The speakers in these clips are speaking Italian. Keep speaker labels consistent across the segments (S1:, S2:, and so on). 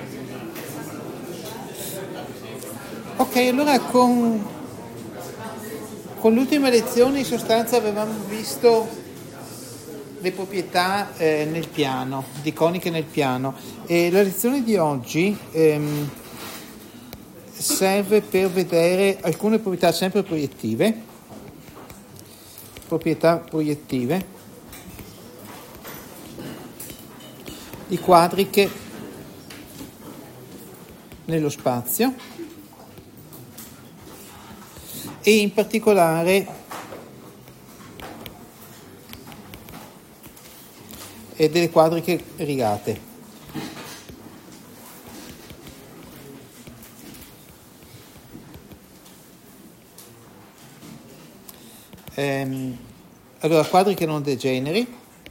S1: Ok, allora con l'ultima lezione in sostanza avevamo visto le proprietà nel piano, di coniche nel piano, e la lezione di oggi serve per vedere alcune proprietà sempre proiettive, di quadriche nello spazio e in particolare delle quadriche rigate. Allora, quadriche non degeneri,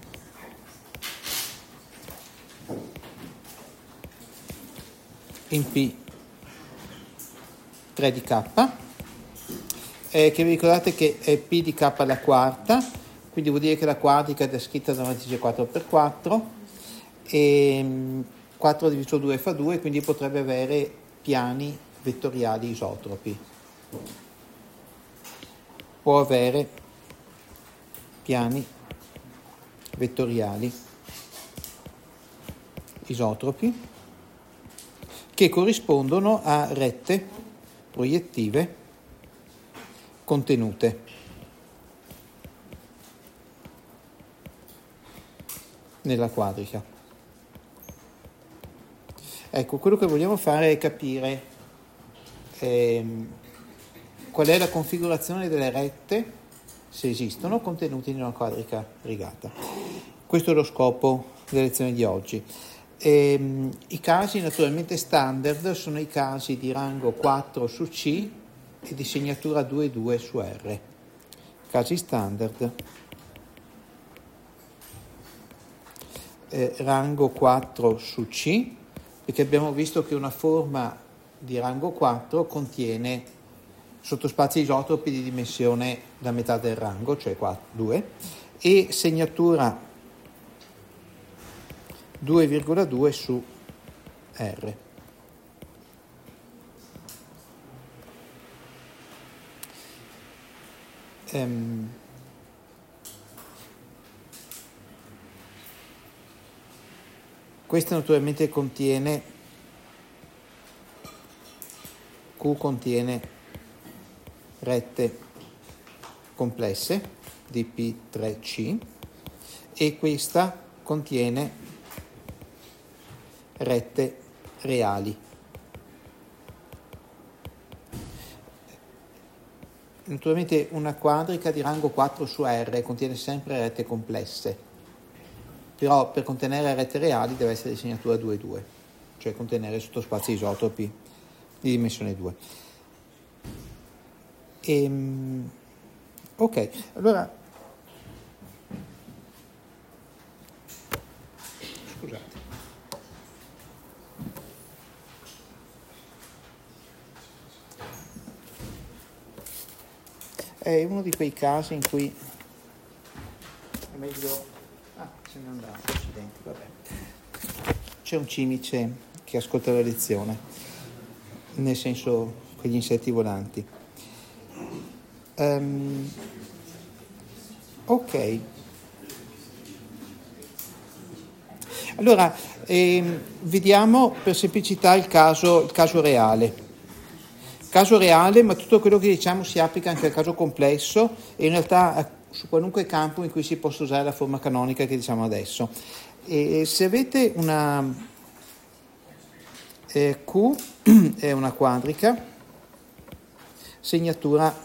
S1: in P 3 di K, che vi ricordate che è P di K alla quarta, quindi vuol dire che la quadrica è descritta da una matrice 4x4 e 4 diviso 2 fa 2, quindi potrebbe avere piani vettoriali isotropi. Può avere piani vettoriali isotropi che corrispondono a rette proiettive contenute nella quadrica. Ecco, quello che vogliamo fare è capire qual è la configurazione delle rette, se esistono, contenute in una quadrica rigata. Questo è lo scopo della lezione di oggi. I casi naturalmente standard sono i casi di rango 4 su C e di segnatura 2,2 su R. Casi standard rango 4 su C, perché abbiamo visto che una forma di rango 4 contiene sottospazi isotropi di dimensione la metà del rango, cioè 2, e segnatura 2,2 su R. Questa naturalmente contiene rette complesse di P3C e questa contiene rette reali. Naturalmente una quadrica di rango 4 su R contiene sempre rette complesse, però per contenere rette reali deve essere di segnatura 2,2, cioè contenere sottospazi isotropi di dimensione 2. Ok, allora scusate. È uno di quei casi in cui è meglio... se ne è andato, accidenti, vabbè. C'è un cimice che ascolta la lezione, nel senso quegli insetti volanti. Ok. Allora, vediamo per semplicità il caso reale. Caso reale, ma tutto quello che diciamo si applica anche al caso complesso e in realtà su qualunque campo in cui si possa usare la forma canonica che diciamo adesso. E se avete una Q è una quadrica, segnatura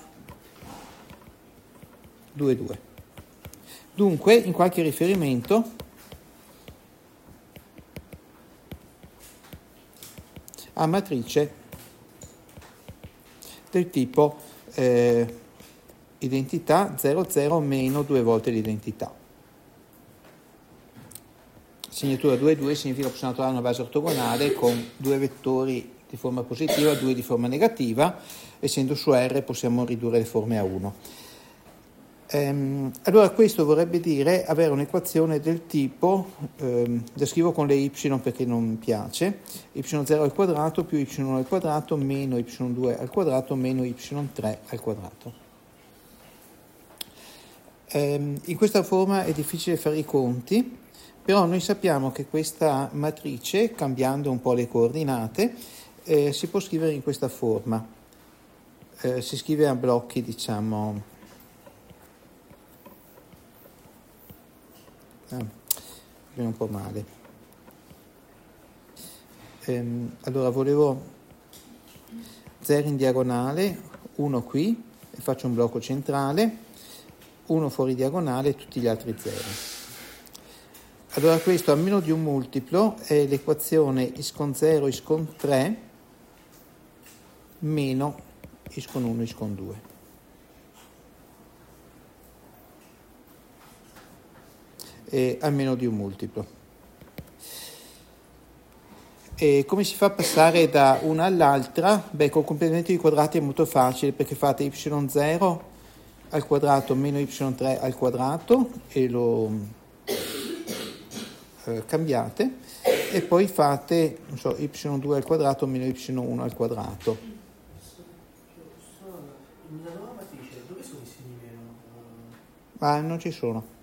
S1: 2,2. Dunque, in qualche riferimento a matrice del tipo identità 0,0 meno 2 volte l'identità. Segnatura 2,2 significa che possiamo trovare una base ortogonale con 2 vettori di forma positiva, 2 di forma negativa, essendo su R possiamo ridurre le forme a 1. Allora questo vorrebbe dire avere un'equazione del tipo, la scrivo con le y perché non mi piace, y0 al quadrato più y1 al quadrato meno y2 al quadrato meno y3 al quadrato. In questa forma è difficile fare i conti, però noi sappiamo che questa matrice, cambiando un po' le coordinate, si può scrivere in questa forma. Si scrive a blocchi, diciamo. Viene un po' male. Allora volevo 0 in diagonale, 1 qui, e faccio un blocco centrale, 1 fuori diagonale e tutti gli altri 0. Allora questo a meno di un multiplo è l'equazione is con 0 is con 3 meno is con 1 is con 2. A meno di un multiplo. E come si fa a passare da una all'altra? Beh, col complemento di quadrati è molto facile, perché fate y0 al quadrato meno y3 al quadrato e lo cambiate, e poi fate, non so, y2 al quadrato meno y1 al quadrato.
S2: Nella nuova matrice, dove sono i segni meno?
S1: Ma non ci sono.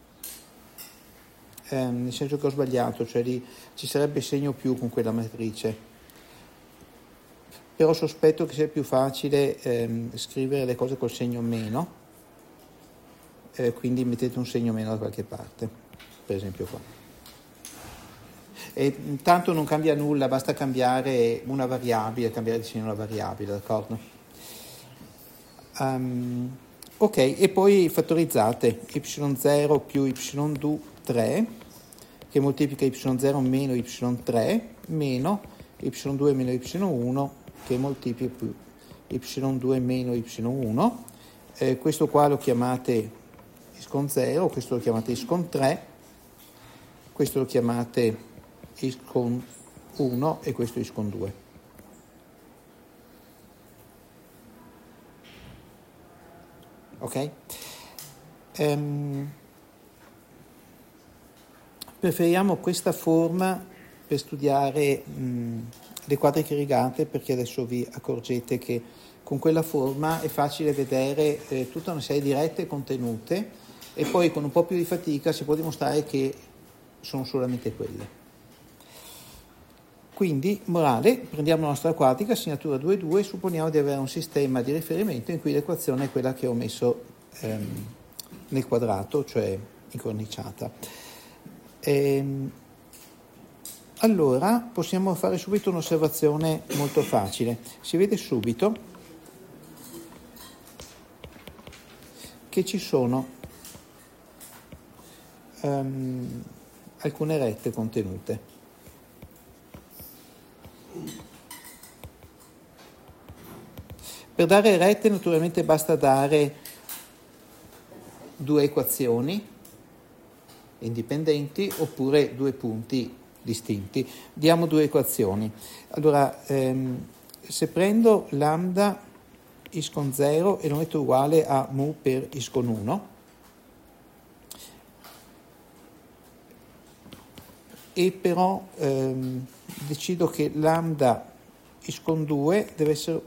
S1: Nel senso che ho sbagliato, cioè lì ci sarebbe segno più con quella matrice, però sospetto che sia più facile scrivere le cose col segno meno, quindi mettete un segno meno da qualche parte, per esempio qua. E tanto non cambia nulla, basta cambiare una variabile, cambiare di segno una variabile, d'accordo? Ok, e poi fattorizzate y0 più y3 che moltiplica y0 meno y3 meno y2 meno y1 che moltiplica più y2 meno y1. Questo qua lo chiamate is con 0, questo lo chiamate is con 3, questo lo chiamate is con 1 e questo is con 2. Ok? Preferiamo questa forma per studiare le quadriche rigate, perché adesso vi accorgete che con quella forma è facile vedere tutta una serie di rette contenute, e poi con un po' più di fatica si può dimostrare che sono solamente quelle. Quindi, morale, prendiamo la nostra quadrica, segnatura 2,2, supponiamo di avere un sistema di riferimento in cui l'equazione è quella che ho messo nel quadrato, cioè incorniciata. Allora possiamo fare subito un'osservazione molto facile. Si vede subito che ci sono alcune rette contenute. Per dare rette naturalmente basta dare due equazioni indipendenti oppure due punti distinti. Diamo due equazioni. Allora, se prendo lambda is con 0 e lo metto uguale a mu per is con 1, e però decido che lambda is con 2 deve essere,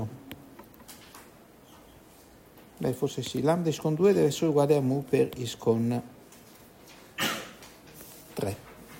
S1: forse sì, lambda is con 2 deve essere uguale a mu per is con 3.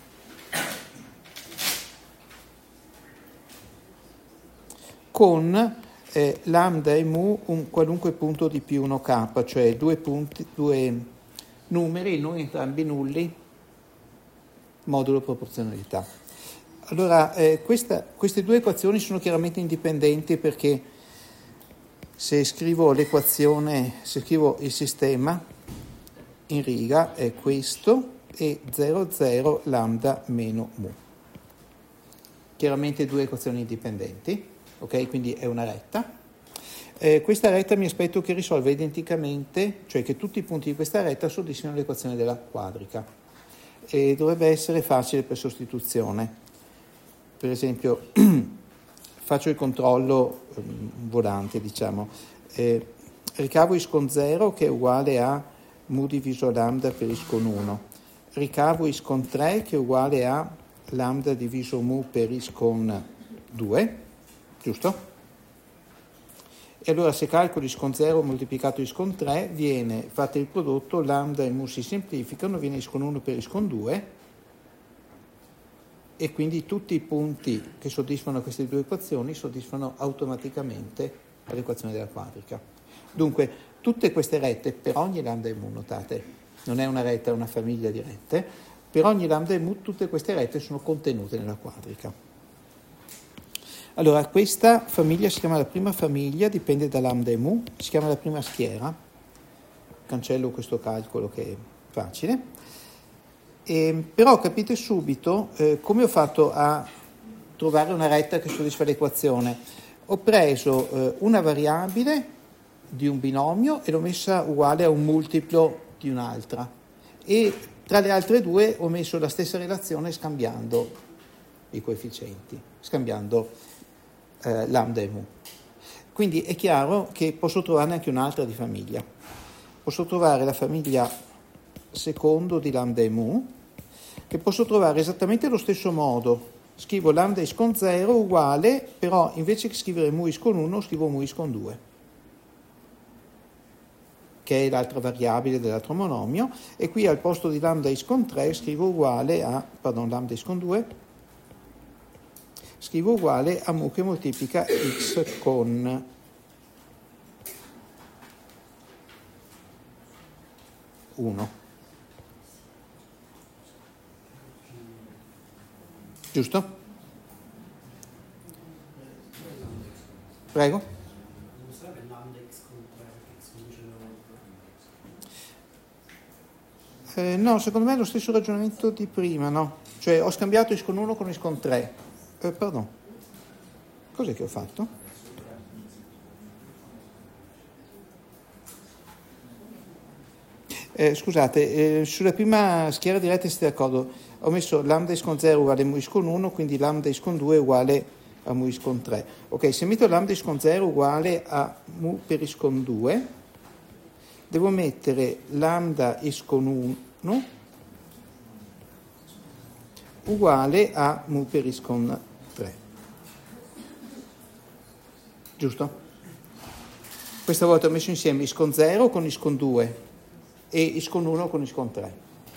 S1: Con lambda e mu un qualunque punto di più 1k, cioè due numeri, non entrambi nulli, modulo proporzionalità. Allora, queste due equazioni sono chiaramente indipendenti, perché se scrivo l'equazione, se scrivo il sistema in riga è questo e 0, 0, lambda meno mu. Chiaramente due equazioni indipendenti, ok? Quindi è una retta. Questa retta mi aspetto che risolva identicamente, cioè che tutti i punti di questa retta soddisfino l'equazione della quadrica. E dovrebbe essere facile per sostituzione. Per esempio, faccio il controllo volante, diciamo. Ricavo is con 0 che è uguale a mu diviso lambda per is con 1. Ricavo is con 3 che è uguale a lambda diviso mu per is con 2, giusto? E allora se calcolo is con 0 moltiplicato is con 3, viene, fate il prodotto, lambda e mu si semplificano, viene is con 1 per is con 2, e quindi tutti i punti che soddisfano queste due equazioni soddisfano automaticamente l'equazione della quadrica. Dunque, tutte queste rette, per ogni lambda e mu, notate, non è una retta, è una famiglia di rette, per ogni lambda e mu tutte queste rette sono contenute nella quadrica. Allora, questa famiglia si chiama la prima famiglia, dipende da lambda e mu, si chiama la prima schiera, cancello questo calcolo che è facile, però capite subito come ho fatto a trovare una retta che soddisfa l'equazione. Ho preso una variabile di un binomio e l'ho messa uguale a un multiplo di un'altra, e tra le altre due ho messo la stessa relazione scambiando i coefficienti, scambiando lambda e mu. Quindi è chiaro che posso trovarne anche un'altra di famiglia. Posso trovare la famiglia secondo di lambda e mu, che posso trovare esattamente allo stesso modo. Scrivo lambda is con 0 uguale, però invece che scrivere mu is con 1 scrivo mu is con 2, che è l'altra variabile dell'altro monomio, e qui al posto di lambda is con 3 scrivo uguale a, lambda is con 2, scrivo uguale a mu che moltiplica x con 1. Giusto? Prego?
S2: Non sarebbe lambda x con 3 x invece
S1: No, secondo me è lo stesso ragionamento di prima, no? Cioè ho scambiato is con 1 con is con 3. Pardon, cos'è che ho fatto? Scusate, sulla prima schiera di rette siete d'accordo, ho messo lambda is con 0 uguale a mu is con 1, quindi lambda is con 2 uguale a mu is con 3. Ok, se metto lambda is con 0 uguale a mu per is con 2, devo mettere lambda is con 1 uguale a mu per is con 3. Giusto? Questa volta ho messo insieme is con 0 con is con 2 e is con 1 con is con 3.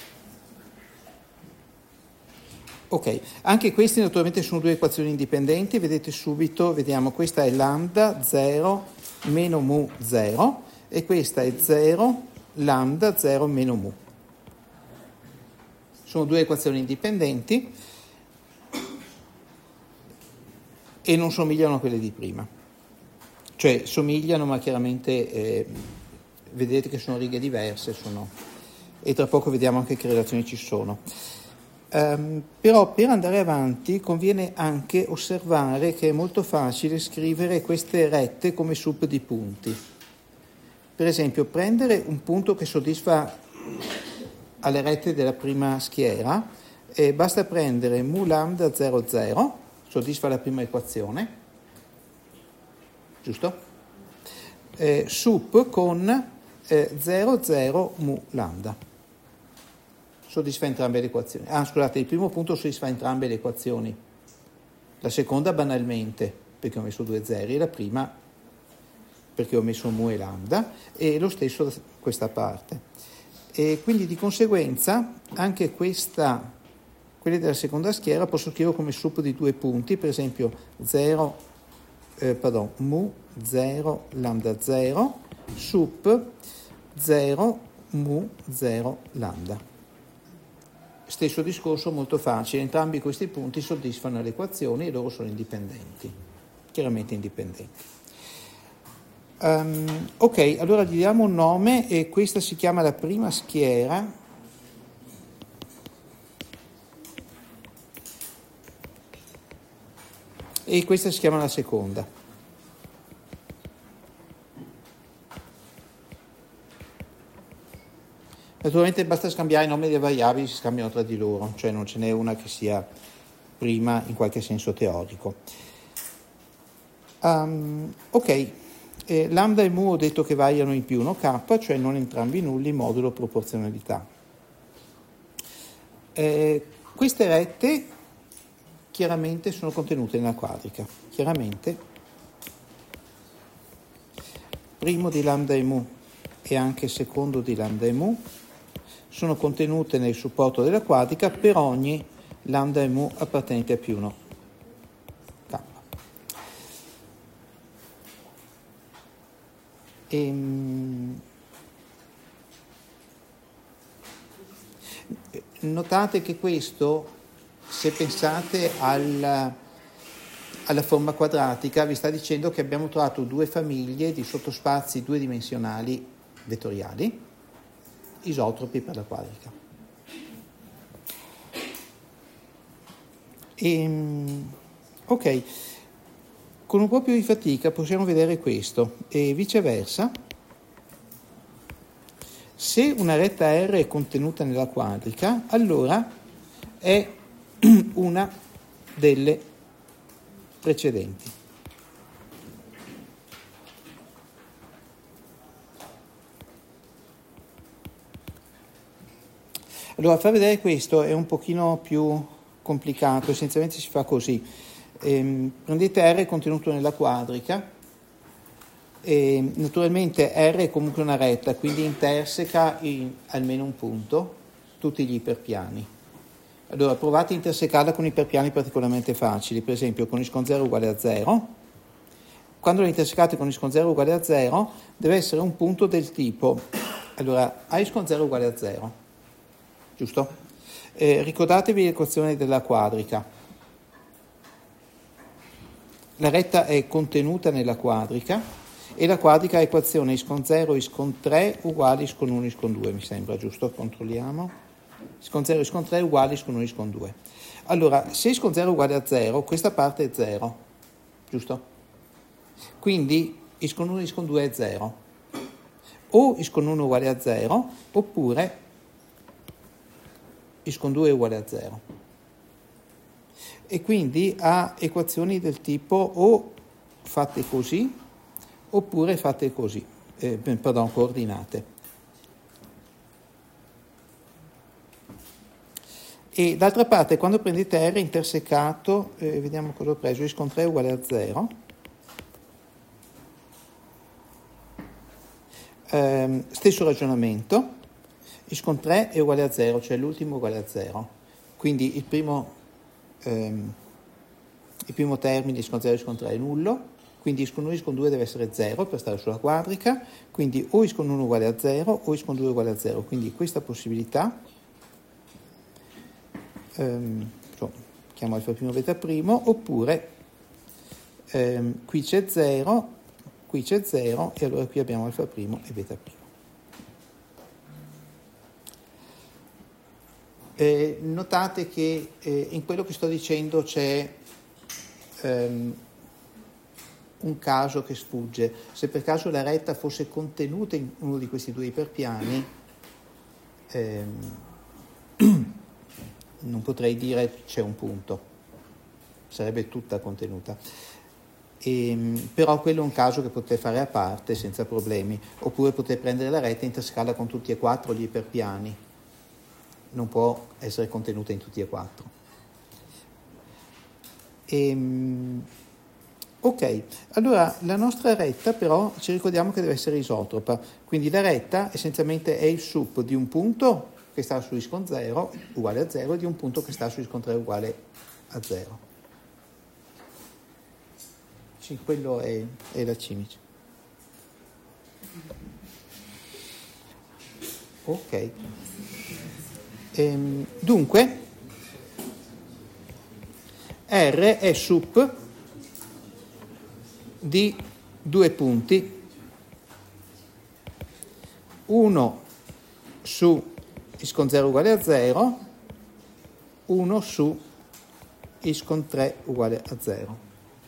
S1: Ok, anche queste naturalmente sono due equazioni indipendenti, vedete subito, vediamo, questa è lambda 0 meno mu 0 e questa è 0 lambda 0 meno mu. Sono due equazioni indipendenti e non somigliano a quelle di prima. Cioè somigliano, ma chiaramente vedete che sono righe diverse, e tra poco vediamo anche che relazioni ci sono. Però per andare avanti conviene anche osservare che è molto facile scrivere queste rette come sup di punti. Per esempio, prendere un punto che soddisfa alle rette della prima schiera, basta prendere mu lambda 0, 0, soddisfa la prima equazione, giusto? Sup con 0, 0 mu lambda. Soddisfa entrambe le equazioni. Scusate, il primo punto soddisfa entrambe le equazioni. La seconda banalmente, perché ho messo due zeri, la prima perché ho messo mu e lambda, e lo stesso questa parte. E quindi di conseguenza anche quelle della seconda schiera posso scrivere come sup di due punti, per esempio mu 0 lambda 0 sup 0 mu 0 lambda. Stesso discorso, molto facile, entrambi questi punti soddisfano le equazioni e loro sono indipendenti, chiaramente indipendenti. Ok, allora gli diamo un nome e questa si chiama la prima schiera e questa si chiama la seconda. Naturalmente basta scambiare i nomi delle variabili, si scambiano tra di loro, cioè non ce n'è una che sia prima in qualche senso teorico. Ok, lambda e mu ho detto che variano in più 1k, cioè non entrambi nulli modulo proporzionalità. Queste rette chiaramente sono contenute nella quadrica. Chiaramente primo di lambda e mu e anche secondo di lambda e mu sono contenute nel supporto della quadrica per ogni lambda e mu appartenente a più 1k. Notate che questo, se pensate alla forma quadratica, vi sta dicendo che abbiamo trovato due famiglie di sottospazi due dimensionali vettoriali isotropi per la quadrica. Ok, con un po' più di fatica possiamo vedere questo e viceversa. Se una retta R è contenuta nella quadrica, allora è una delle precedenti. Allora, far vedere questo è un pochino più complicato, essenzialmente si fa così. Prendete R contenuto nella quadrica, e naturalmente R è comunque una retta, quindi interseca in almeno un punto tutti gli iperpiani. Allora provate a intersecarla con iperpiani particolarmente facili, per esempio con y con 0 uguale a 0. Quando la intersecate con y con 0 uguale a 0 deve essere un punto del tipo, allora a y con 0 uguale a 0, giusto? Ricordatevi l'equazione della quadrica. La retta è contenuta nella quadrica e la quadrica ha equazione y con 0, y con 3 uguale y con 1, y con 2, mi sembra, giusto? Controlliamo. Y con 0, y con 3 uguale y con 1, y con 2. Allora, se y con 0 uguale a 0, questa parte è 0, giusto? Quindi y con 1, y con 2 è 0. O y con 1 uguale a 0, oppure y con 2 è uguale a 0. E quindi ha equazioni del tipo o fatte così, oppure fatte così, coordinate. E d'altra parte, quando prendete R intersecato, vediamo cosa ho preso, y con 3 uguale a 0, stesso ragionamento, y con 3 è uguale a 0, cioè l'ultimo uguale a 0, quindi il primo termine y con 0 y con 3 è nullo, quindi y con 1 y con 2 deve essere 0 per stare sulla quadrica, quindi o y con 1 uguale a 0 o y con 2 uguale a 0, quindi questa possibilità, chiamo alfa primo beta primo, oppure qui c'è 0 e allora qui abbiamo alfa primo e beta primo. Notate che in quello che sto dicendo c'è un caso che sfugge. Se per caso la retta fosse contenuta in uno di questi due iperpiani, non potrei dire c'è un punto, sarebbe tutta contenuta. Però quello è un caso che potete fare a parte senza problemi, oppure potete prendere la retta e intersecarla con tutti e quattro gli iperpiani. Non può essere contenuta in tutti e quattro. Ok, allora la nostra retta però ci ricordiamo che deve essere isotropa, quindi la retta essenzialmente è il sup di un punto che sta su y con 0 uguale a 0 e di un punto che sta su y con 3 uguale a 0. Sì, quello è la cimice. Ok. Dunque R è sup di due punti, uno su y con 0 uguale a 0, uno su y con 3 uguale a 0.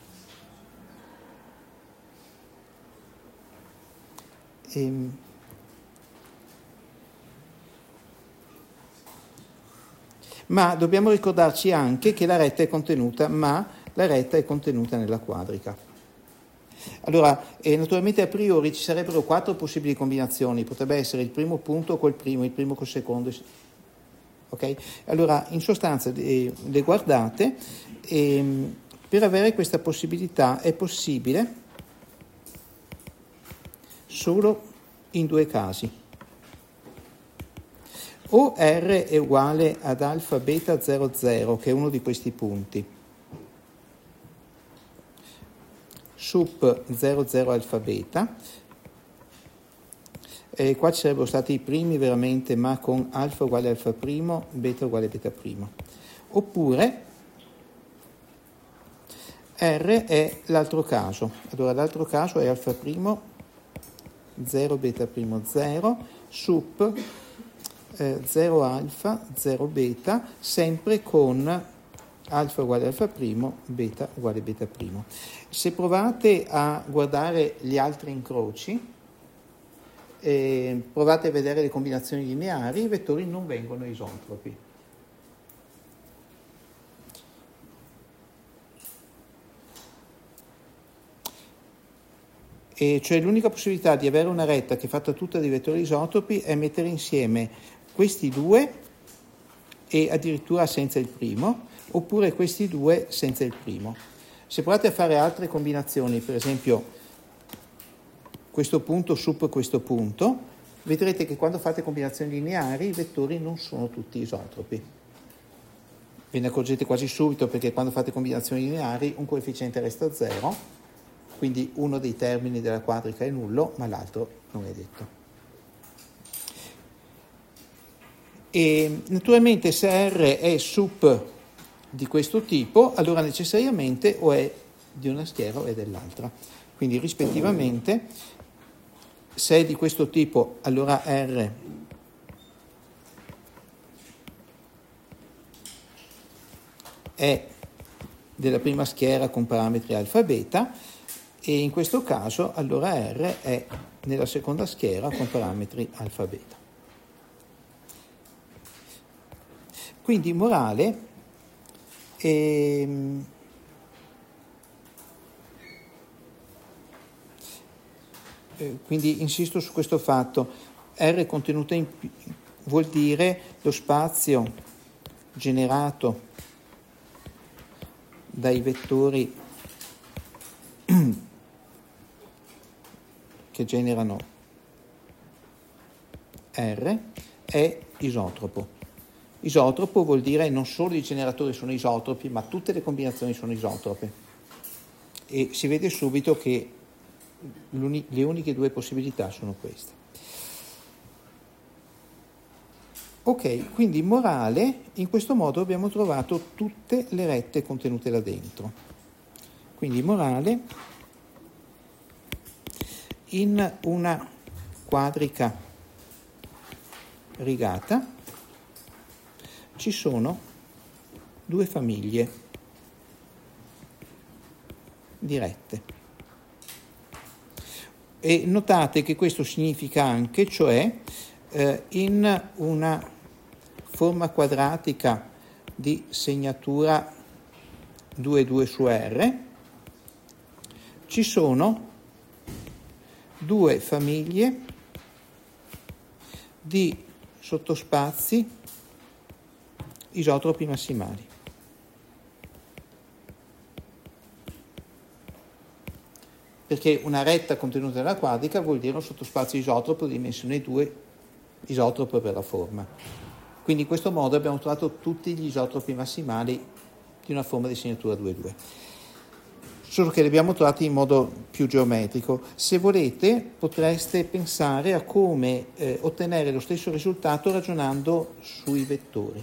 S1: Ma dobbiamo ricordarci anche che la retta è contenuta nella quadrica. Allora, naturalmente a priori ci sarebbero 4 possibili combinazioni, potrebbe essere il primo punto col primo, il primo col secondo, ok? Allora, in sostanza le guardate e per avere questa possibilità è possibile solo in 2 casi. O R è uguale ad alfa beta 00, che è uno di questi punti, sup 00 alfa beta, e qua ci sarebbero stati i primi veramente, ma con alfa uguale alfa primo, beta uguale beta primo. Oppure R è l'altro caso. Allora l'altro caso è alfa primo 0 beta primo 0 sup 0 alfa 0 beta, sempre con alfa uguale alfa primo, beta uguale beta primo. Se provate a guardare gli altri incroci, provate a vedere le combinazioni lineari, i vettori non vengono isotropi. E cioè l'unica possibilità di avere una retta che è fatta tutta di vettori isotropi è mettere insieme questi due e addirittura senza il primo, oppure questi due senza il primo. Se provate a fare altre combinazioni, per esempio questo punto sup questo punto, vedrete che quando fate combinazioni lineari i vettori non sono tutti isotropi. Ve ne accorgete quasi subito, perché quando fate combinazioni lineari un coefficiente resta 0, quindi uno dei termini della quadrica è nullo, ma l'altro non è detto. E naturalmente se R è sup di questo tipo, allora necessariamente o è di una schiera o è dell'altra. Quindi rispettivamente, se è di questo tipo, allora R è della prima schiera con parametri alfa beta, e in questo caso allora R è nella seconda schiera con parametri alfa beta. Quindi morale, quindi insisto su questo fatto, R contenuta in P vuol dire lo spazio generato dai vettori che generano R è isotropo. Isotropo vuol dire non solo i generatori sono isotropi, ma tutte le combinazioni sono isotrope. E si vede subito che le uniche 2 possibilità sono queste. Ok, quindi morale, in questo modo abbiamo trovato tutte le rette contenute là dentro. Quindi morale, in una quadrica rigata ci sono 2 famiglie di rette. E notate che questo significa anche, cioè in una forma quadratica di segnatura 2,2 su R ci sono 2 famiglie di sottospazi isotropi massimali. Perché una retta contenuta nella quadrica vuol dire un sottospazio isotropo di dimensione 2, isotropo per la forma. Quindi in questo modo abbiamo trovato tutti gli isotropi massimali di una forma di segnatura 2,2. Solo che li abbiamo trovati in modo più geometrico. Se volete potreste pensare a come ottenere lo stesso risultato ragionando sui vettori.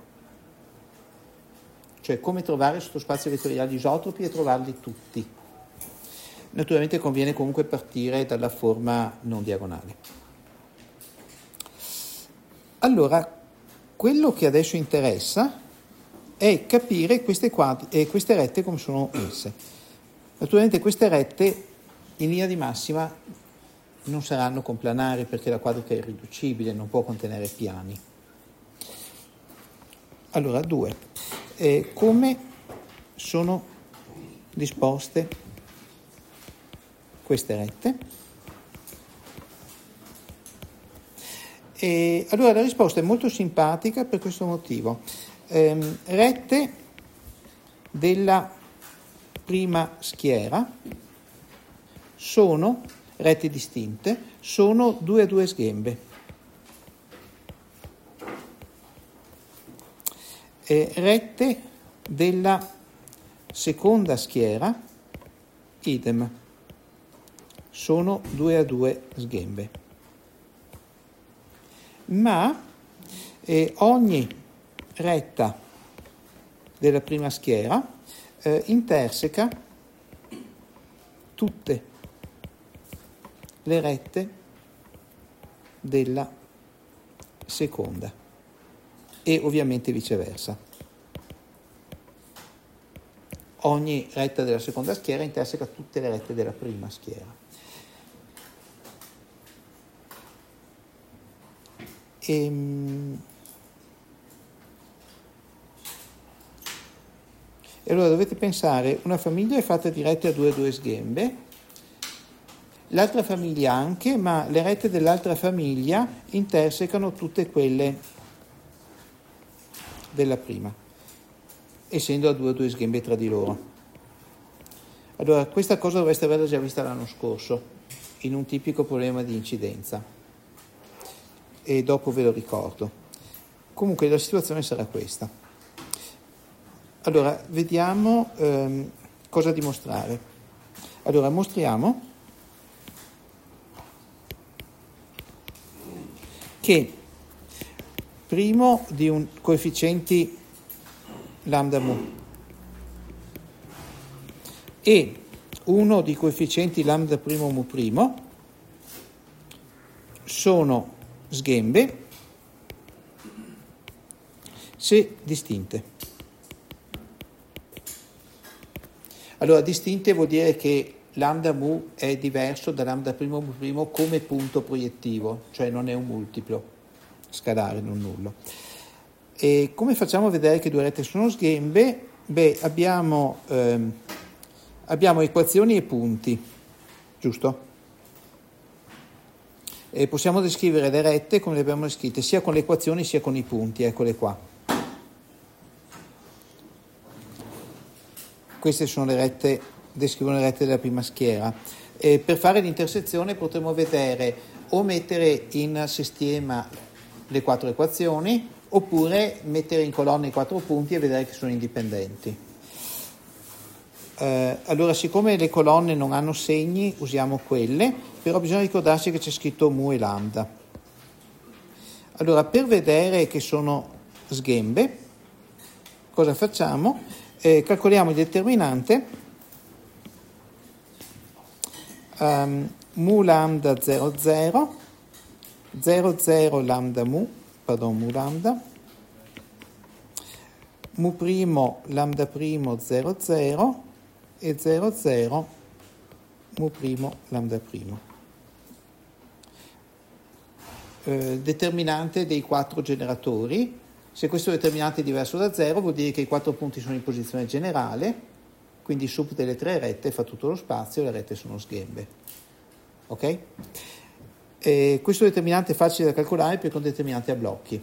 S1: Cioè come trovare sottospazi vettoriali isotropi e trovarli tutti. Naturalmente conviene comunque partire dalla forma non diagonale. Allora, quello che adesso interessa è capire queste rette come sono messe. Naturalmente queste rette in linea di massima non saranno complanari perché la quadrica è irriducibile, non può contenere piani. Allora, 2. Come sono disposte queste rette. E allora la risposta è molto simpatica per questo motivo. Rette della prima schiera sono rette distinte, sono 2 a 2 sghembe. Rette della seconda schiera, idem, sono 2 a 2 sghembe. Ma ogni retta della prima schiera interseca tutte le rette della seconda e ovviamente viceversa. Ogni retta della seconda schiera interseca tutte le rette della prima schiera. E allora dovete pensare, una famiglia è fatta di rette a 2 a 2 sghembe, l'altra famiglia anche, ma le rette dell'altra famiglia intersecano tutte quelle della prima, essendo a 2 a 2 sghembe tra di loro. Allora, questa cosa dovreste averla già vista l'anno scorso, in un tipico problema di incidenza, e dopo ve lo ricordo. Comunque la situazione sarà questa. Allora, vediamo cosa dimostrare. Allora, mostriamo che primo di un coefficienti lambda mu e uno di coefficienti lambda primo mu primo sono sghembe se distinte. Allora, distinte vuol dire che lambda mu è diverso da lambda primo mu primo come punto proiettivo, cioè non è un multiplo scalare, non nullo. E come facciamo a vedere che 2 rette sono sghembe? Beh, abbiamo equazioni e punti, giusto? E possiamo descrivere le rette come le abbiamo descritte, sia con le equazioni sia con i punti, eccole qua. Queste sono le rette, descrivono le rette della prima schiera. Per fare l'intersezione potremo vedere o mettere in sistema le 4 equazioni oppure mettere in colonne i 4 punti e vedere che sono indipendenti. Allora, siccome le colonne non hanno segni, usiamo quelle, però bisogna ricordarsi che c'è scritto mu e lambda. Allora, per vedere che sono sghembe, cosa facciamo? Calcoliamo il determinante mu lambda 0 0 0 0 lambda mu lambda mu primo lambda primo 0 0 e 0 0 mu primo lambda primo. Determinante dei 4 generatori. Se questo determinante è diverso da 0 vuol dire che i 4 punti sono in posizione generale, quindi sub delle 3 rette fa tutto lo spazio e le rette sono sghembe. Ok? Questo determinante è facile da calcolare perché è un determinante a blocchi.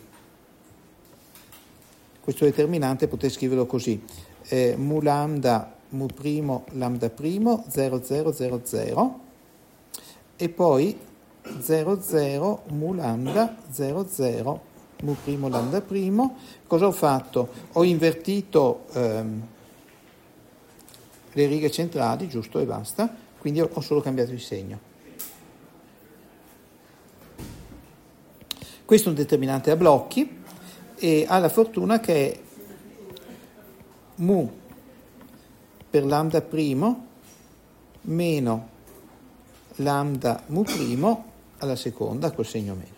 S1: Questo determinante potete scriverlo così: mu lambda mu primo lambda primo 0 0 0 0 e poi 0 0 mu lambda 0 0 mu primo lambda primo. Cosa ho fatto? Ho invertito le righe centrali, giusto, e basta, quindi ho solo cambiato il segno. Questo è un determinante a blocchi e ha la fortuna che è mu per lambda primo meno lambda mu primo alla seconda col segno meno.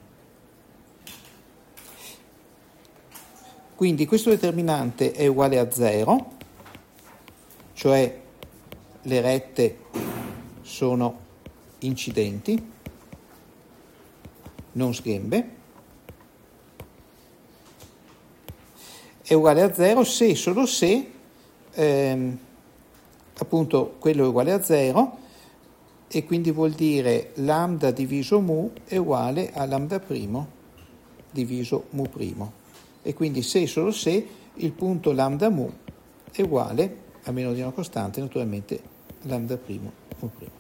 S1: Quindi questo determinante è uguale a 0, cioè le rette sono incidenti, non sghembe. È uguale a 0 se, solo se, appunto quello è uguale a 0, e quindi vuol dire lambda diviso mu è uguale a lambda primo diviso mu primo. E quindi se e solo se il punto lambda mu è uguale, a meno di una costante, naturalmente lambda primo mu primo.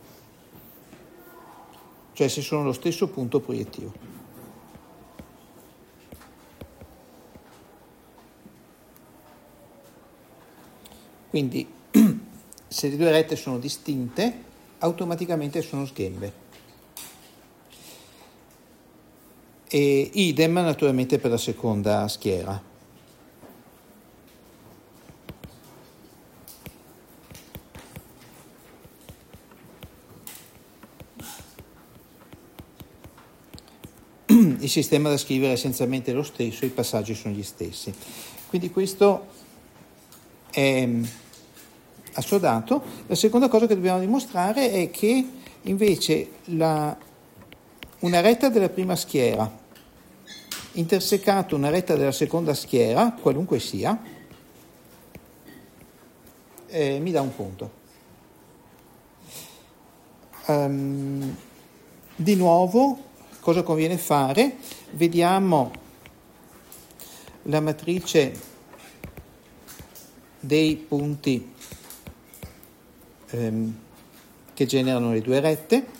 S1: Cioè se sono lo stesso punto proiettivo. Quindi se le due rette sono distinte, automaticamente sono sghembe. E idem naturalmente per la seconda schiera. Il sistema da scrivere è essenzialmente lo stesso, i passaggi sono gli stessi. Quindi questo è assodato. La seconda cosa che dobbiamo dimostrare è che invece una retta della prima schiera intersecato una retta della seconda schiera, qualunque sia, mi dà un punto. Di nuovo, cosa conviene fare? Vediamo la matrice dei punti che generano le due rette.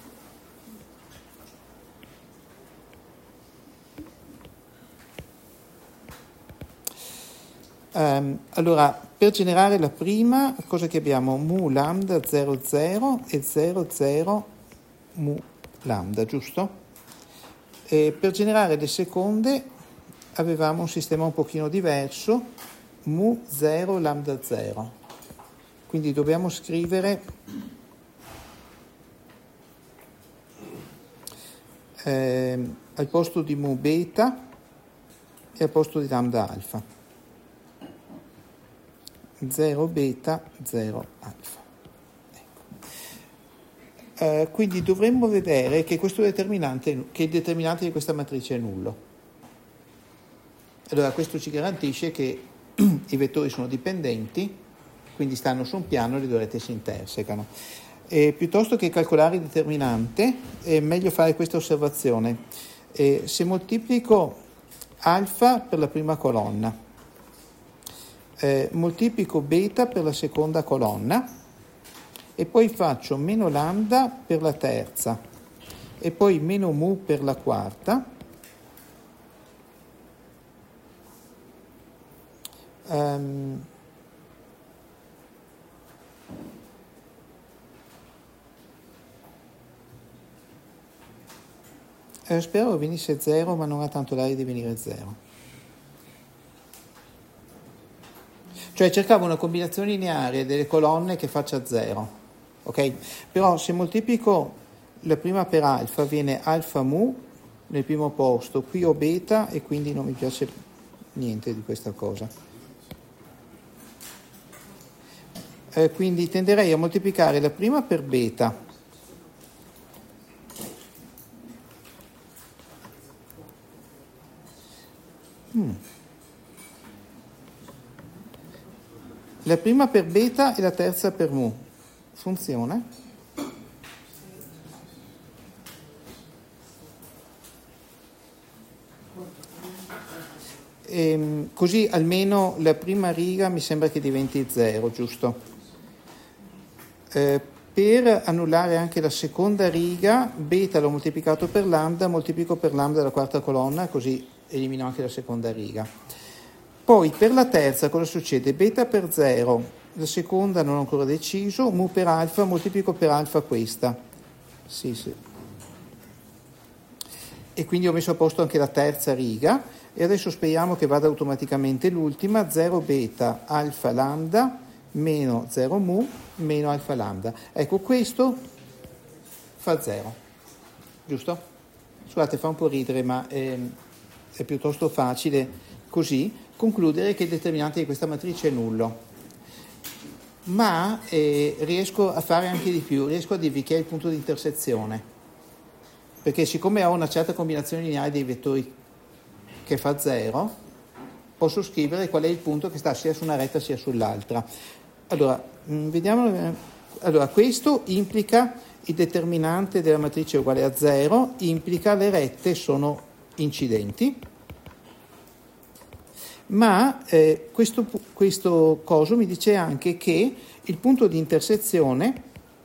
S1: Allora, per generare la prima, cosa che abbiamo? Mu lambda 0, 0 e 0, 0 mu lambda, giusto? E per generare le seconde avevamo un sistema un pochino diverso, mu 0 lambda 0. Quindi dobbiamo scrivere al posto di mu beta e al posto di lambda alfa. 0 beta, 0 alfa. Ecco. Quindi dovremmo vedere che questo determinante, che il determinante di questa matrice è nullo. Allora questo ci garantisce che i vettori sono dipendenti, quindi stanno su un piano e le due rette si intersecano. Piuttosto che calcolare il determinante, è meglio fare questa osservazione. Se moltiplico alfa per la prima colonna, moltiplico beta per la seconda colonna e poi faccio meno lambda per la terza e poi meno mu per la quarta, spero venisse 0, ma non ha tanto l'aria di venire 0. Cioè cercavo una combinazione lineare delle colonne che faccia 0, ok? Però se moltiplico la prima per alfa viene alfa mu nel primo posto, qui ho beta e quindi non mi piace niente di questa cosa. Quindi tenderei a moltiplicare la prima per beta la prima per beta e la terza per mu. Funziona? Così almeno la prima riga mi sembra che diventi 0, giusto? Per annullare anche la seconda riga, beta l'ho moltiplicato per lambda, moltiplico per lambda della quarta colonna, così elimino anche la seconda riga. Poi per la terza cosa succede? Beta per 0, la seconda non ho ancora deciso, mu per alfa, moltiplico per alfa questa. Sì. E quindi ho messo a posto anche la terza riga e adesso speriamo che vada automaticamente l'ultima, 0 beta alfa lambda meno 0 mu meno alfa lambda. Ecco, questo fa 0, giusto? Scusate, fa un po' ridere, ma è piuttosto facile così concludere che il determinante di questa matrice è nullo. Ma riesco a fare anche di più, riesco a dirvi che è il punto di intersezione, perché siccome ho una certa combinazione lineare dei vettori che fa 0, posso scrivere qual è il punto che sta sia su una retta sia sull'altra. Allora, vediamo. Allora, questo implica il determinante della matrice è uguale a 0, implica le rette sono incidenti, ma questo coso mi dice anche che il punto di intersezione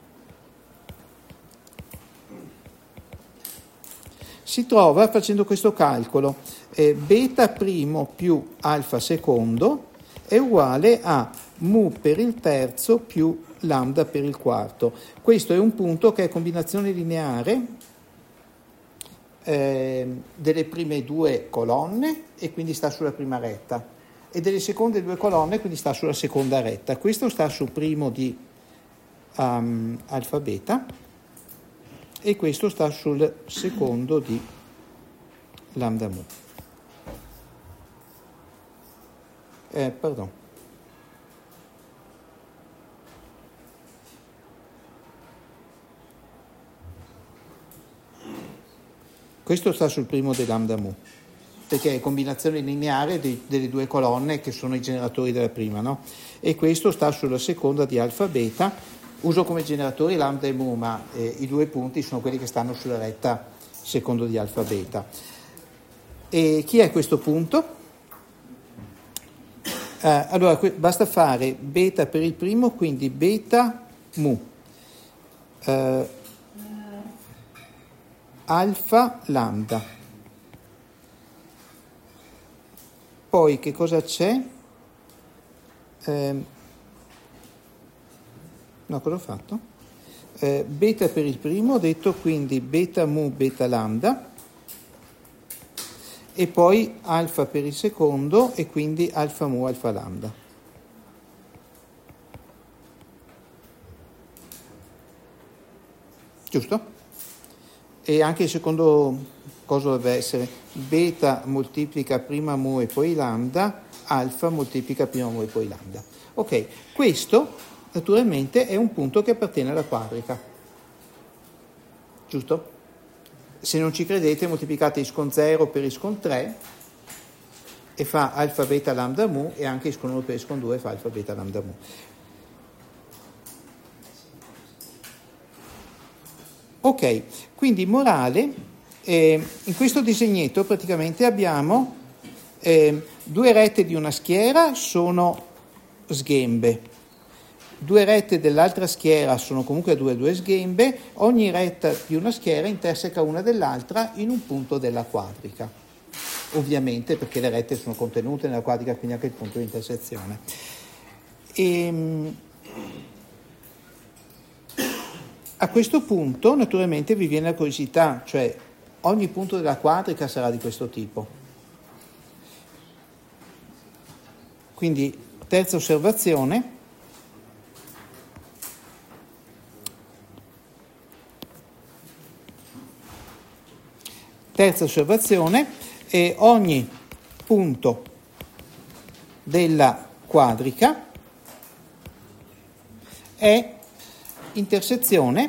S1: si trova facendo questo calcolo, beta primo più alfa secondo è uguale a mu per il terzo più lambda per il quarto. Questo è un punto che è combinazione lineare delle prime due colonne e quindi sta sulla prima retta, e delle seconde due colonne, quindi sta sulla seconda retta. Questo sta su primo di alfa beta e questo sta sul secondo di lambda mu. Pardon. Questo sta sul primo di lambda mu, perché è combinazione lineare delle due colonne che sono i generatori della prima, no? E questo sta sulla seconda di alfa beta. Uso come generatori lambda e mu, ma i due punti sono quelli che stanno sulla retta secondo di alfa beta. E chi è questo punto? Allora, basta fare beta per il primo, quindi beta mu alfa lambda. Poi che cosa c'è? No, cosa ho fatto? Beta per il primo, ho detto quindi beta mu beta lambda, e poi alfa per il secondo e quindi alfa mu alfa lambda. Giusto? E anche il secondo cosa dovrebbe essere? Beta moltiplica prima mu e poi lambda, alfa moltiplica prima mu e poi lambda. Ok, questo naturalmente è un punto che appartiene alla quadrica. Giusto? Se non ci credete, moltiplicate iscon 0 per iscon 3 e fa alfa beta lambda mu, e anche iscon 1 per iscon 2 fa alfa beta lambda mu. Ok, quindi morale, in questo disegnetto praticamente abbiamo due rette di una schiera sono sghembe, due rette dell'altra schiera sono comunque due sghembe, ogni retta di una schiera interseca una dell'altra in un punto della quadrica, ovviamente perché le rette sono contenute nella quadrica, quindi anche il punto di intersezione. A questo punto naturalmente vi viene la curiosità, cioè ogni punto della quadrica sarà di questo tipo. Quindi terza osservazione, ogni punto della quadrica è intersezione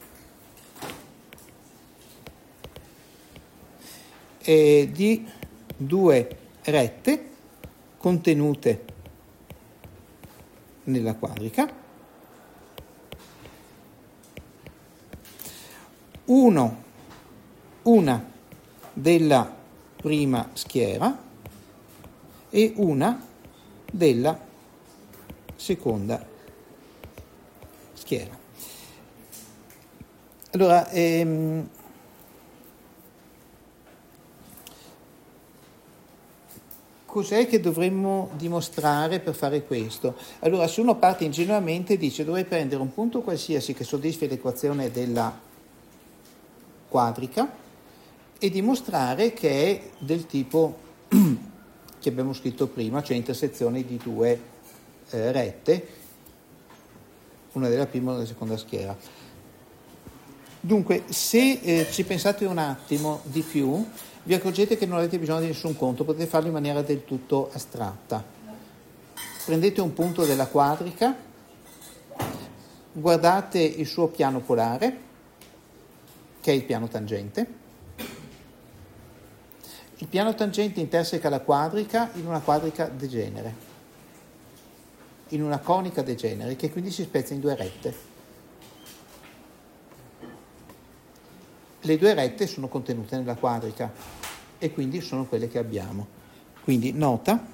S1: di due rette contenute nella quadrica, una della prima schiera e una della seconda schiera. Allora, cos'è che dovremmo dimostrare per fare questo? Allora, se uno parte ingenuamente dice dovrei prendere un punto qualsiasi che soddisfi l'equazione della quadrica e dimostrare che è del tipo che abbiamo scritto prima, cioè intersezione di due rette, una della prima e una della seconda schiera. Dunque, se ci pensate un attimo di più, vi accorgete che non avete bisogno di nessun conto, potete farlo in maniera del tutto astratta. Prendete un punto della quadrica, guardate il suo piano polare, che è il piano tangente. Il piano tangente interseca la quadrica in una quadrica degenere, in una conica degenere, che quindi si spezza in due rette. le due rette sono contenute nella quadrica e quindi sono quelle che abbiamo. Quindi nota,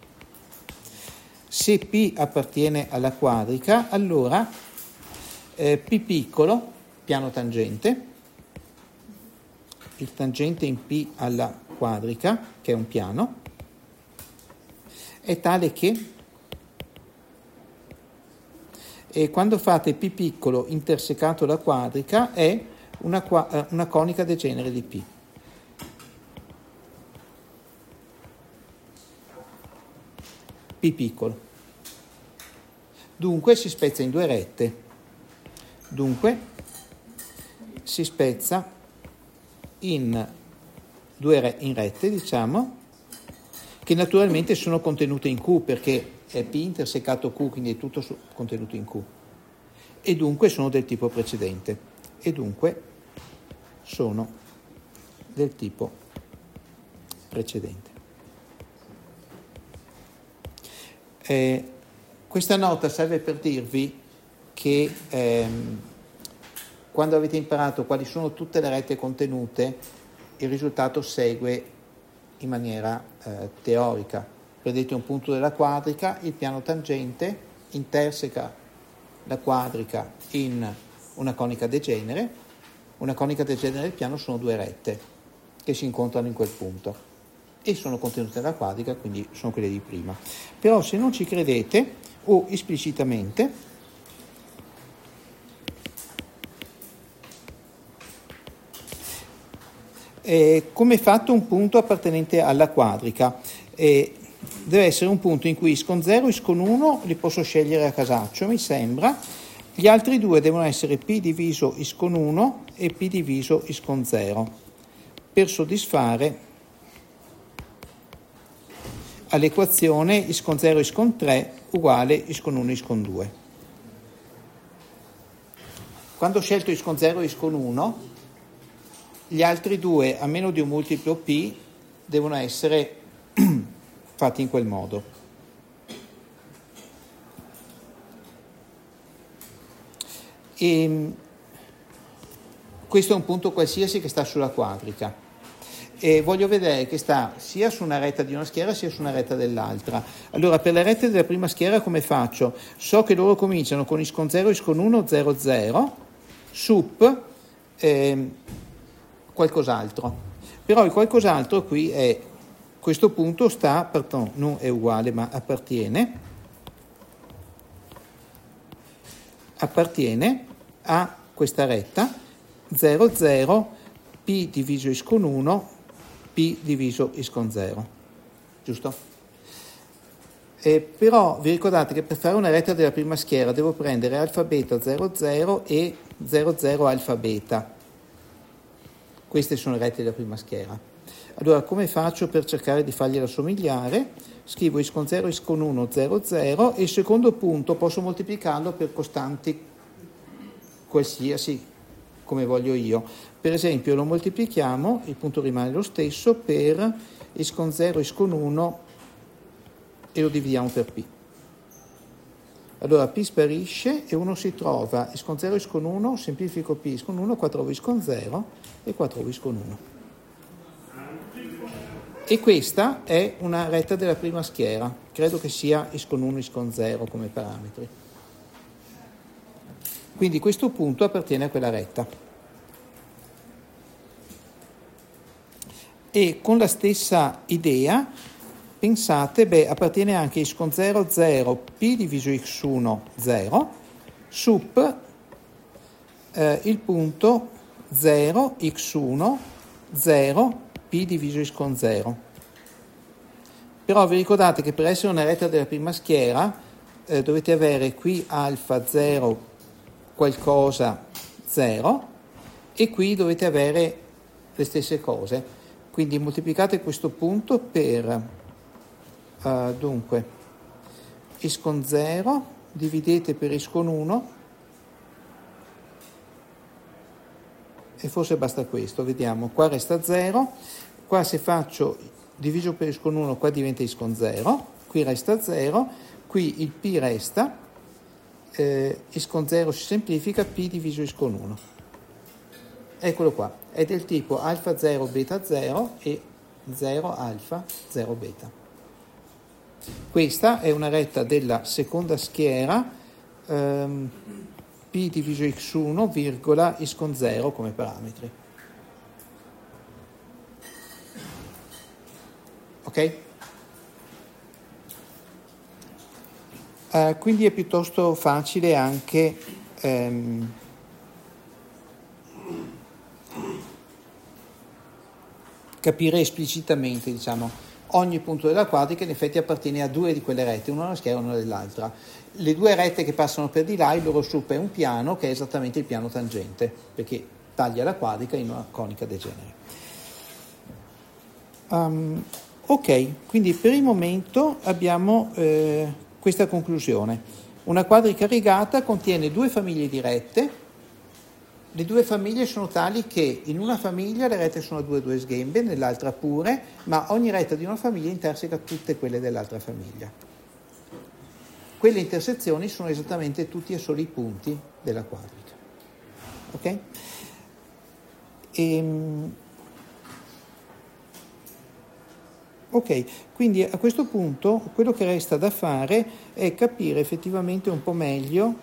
S1: se P appartiene alla quadrica, allora P piccolo, piano tangente, il tangente in P alla quadrica, che è un piano, è tale che quando fate P piccolo intersecato la quadrica è una conica del genere di P. P piccolo. Dunque si spezza in due rette. Dunque si spezza in rette, diciamo, che naturalmente sono contenute in Q, perché è P intersecato Q, quindi è tutto contenuto in Q. E dunque sono del tipo precedente. E dunque sono del tipo precedente. Questa nota serve per dirvi che quando avete imparato quali sono tutte le rette contenute, il risultato segue in maniera teorica. Prendete un punto della quadrica, il piano tangente interseca la quadrica in una conica degenere. Una conica degenere del piano sono due rette che si incontrano in quel punto e sono contenute nella quadrica, quindi sono quelle di prima. Però se non ci credete, o esplicitamente, come è fatto un punto appartenente alla quadrica? Deve essere un punto in cui iscon 0 e iscon 1 li posso scegliere a casaccio, mi sembra. Gli altri due devono essere P diviso iscon 1 e P diviso iscon 0 per soddisfare all'equazione iscon 0 iscon 3 uguale iscon 1 iscon 2. Quando ho scelto iscon 0 e iscon 1, gli altri due, a meno di un multiplo P, devono essere fatti in quel modo. E questo è un punto qualsiasi che sta sulla quadrica. E voglio vedere che sta sia su una retta di una schiera sia su una retta dell'altra. Allora, per le rette della prima schiera come faccio? So che loro cominciano con iscon 0, iscon 1, 0, 0, sup qualcos'altro. Però il qualcos'altro qui è, questo punto sta, pardon, non è uguale ma appartiene a questa retta 0, 0, P diviso iscon 1, P diviso iscon 0, giusto? Però vi ricordate che per fare una retta della prima schiera devo prendere alfa beta 0, 0 e 0, 0 alfa beta. Queste sono le rette della prima schiera. Allora, come faccio per cercare di fargliela somigliare? Scrivo iscon 0, iscon 1, 0, 0 e il secondo punto posso moltiplicarlo per costanti qualsiasi, come voglio io. Per esempio lo moltiplichiamo, il punto rimane lo stesso, per iscon 0, iscon 1 e lo dividiamo per P. Allora P sparisce e 1 si trova, iscon 0, iscon 1, semplifico P, iscon 1, qua trovo iscon 0 e qua trovo iscon 1. E questa è una retta della prima schiera, credo che sia iscon 1, iscon 0 come parametri. Quindi questo punto appartiene a quella retta. E con la stessa idea, pensate, appartiene anche iscon 0, 0, P diviso x1, 0, sup il punto 0, x1, 0, P diviso iscon 0. Però vi ricordate che per essere una retta della prima schiera dovete avere qui alfa 0 qualcosa 0 e qui dovete avere le stesse cose. Quindi moltiplicate questo punto per dunque iscon 0 dividete per iscon 1 e forse basta questo, vediamo, qua resta 0, qua se faccio diviso per iscon 1 qua diventa iscon 0, qui resta 0, qui il P resta, iscon 0 si semplifica, P diviso iscon 1 eccolo qua, è del tipo alfa 0 beta 0 e 0 alfa 0 beta. Questa è una retta della seconda schiera, p diviso x1, virgola, is con 0 come parametri. Ok? Quindi è piuttosto facile anche capire esplicitamente, diciamo, ogni punto della quadrica in effetti appartiene a due di quelle rette, una una schiera e una dell'altra. Le due rette che passano per di là, il loro sup è un piano che è esattamente il piano tangente, perché taglia la quadrica in una conica del genere. Ok, quindi per il momento abbiamo questa conclusione. Una quadrica rigata contiene due famiglie di rette. Le due famiglie sono tali che in una famiglia le rette sono a due sghembe, nell'altra pure, ma ogni retta di una famiglia interseca tutte quelle dell'altra famiglia. Quelle intersezioni sono esattamente tutti e solo i punti della quadrica. Ok? Ok, quindi a questo punto quello che resta da fare è capire effettivamente un po' meglio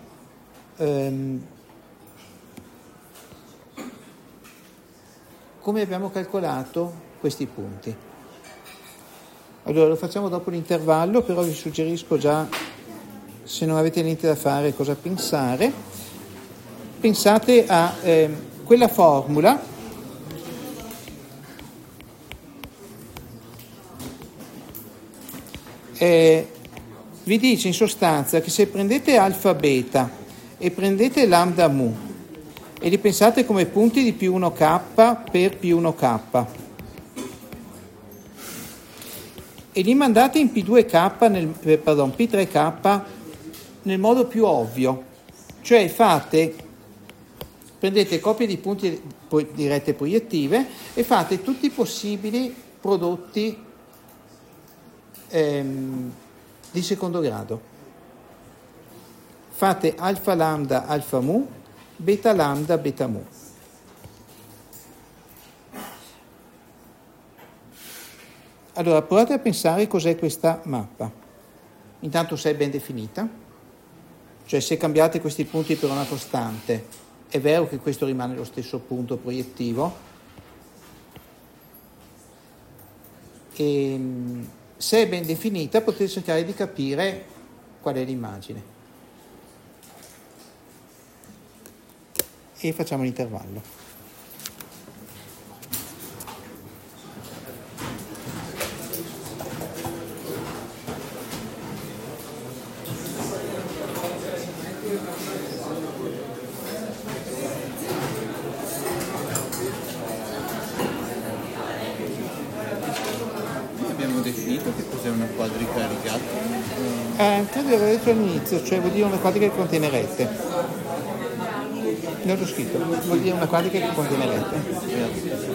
S1: come abbiamo calcolato questi punti. Allora lo facciamo dopo l'intervallo, però vi suggerisco già, se non avete niente da fare, cosa pensare. Pensate a quella formula vi dice in sostanza che se prendete alfa beta e prendete lambda mu e li pensate come punti di P1K per P1K e li mandate in P2K P3K nel modo più ovvio, cioè prendete coppie di punti di rette proiettive e fate tutti i possibili prodotti di secondo grado. Fate alfa lambda alfa mu, beta lambda beta mu. Allora provate a pensare cos'è questa mappa. Intanto se è ben definita, cioè se cambiate questi punti per una costante è vero che questo rimane lo stesso punto proiettivo, e se è ben definita potete cercare di capire qual è l'immagine. E facciamo l'intervallo.
S3: Definito che cos'è una quadrica rigata?
S1: Credo di aver detto all'inizio, cioè vuol dire una quadrica che contiene rette. Non l'ho scritto, vuol dire una quadrica che contiene rette.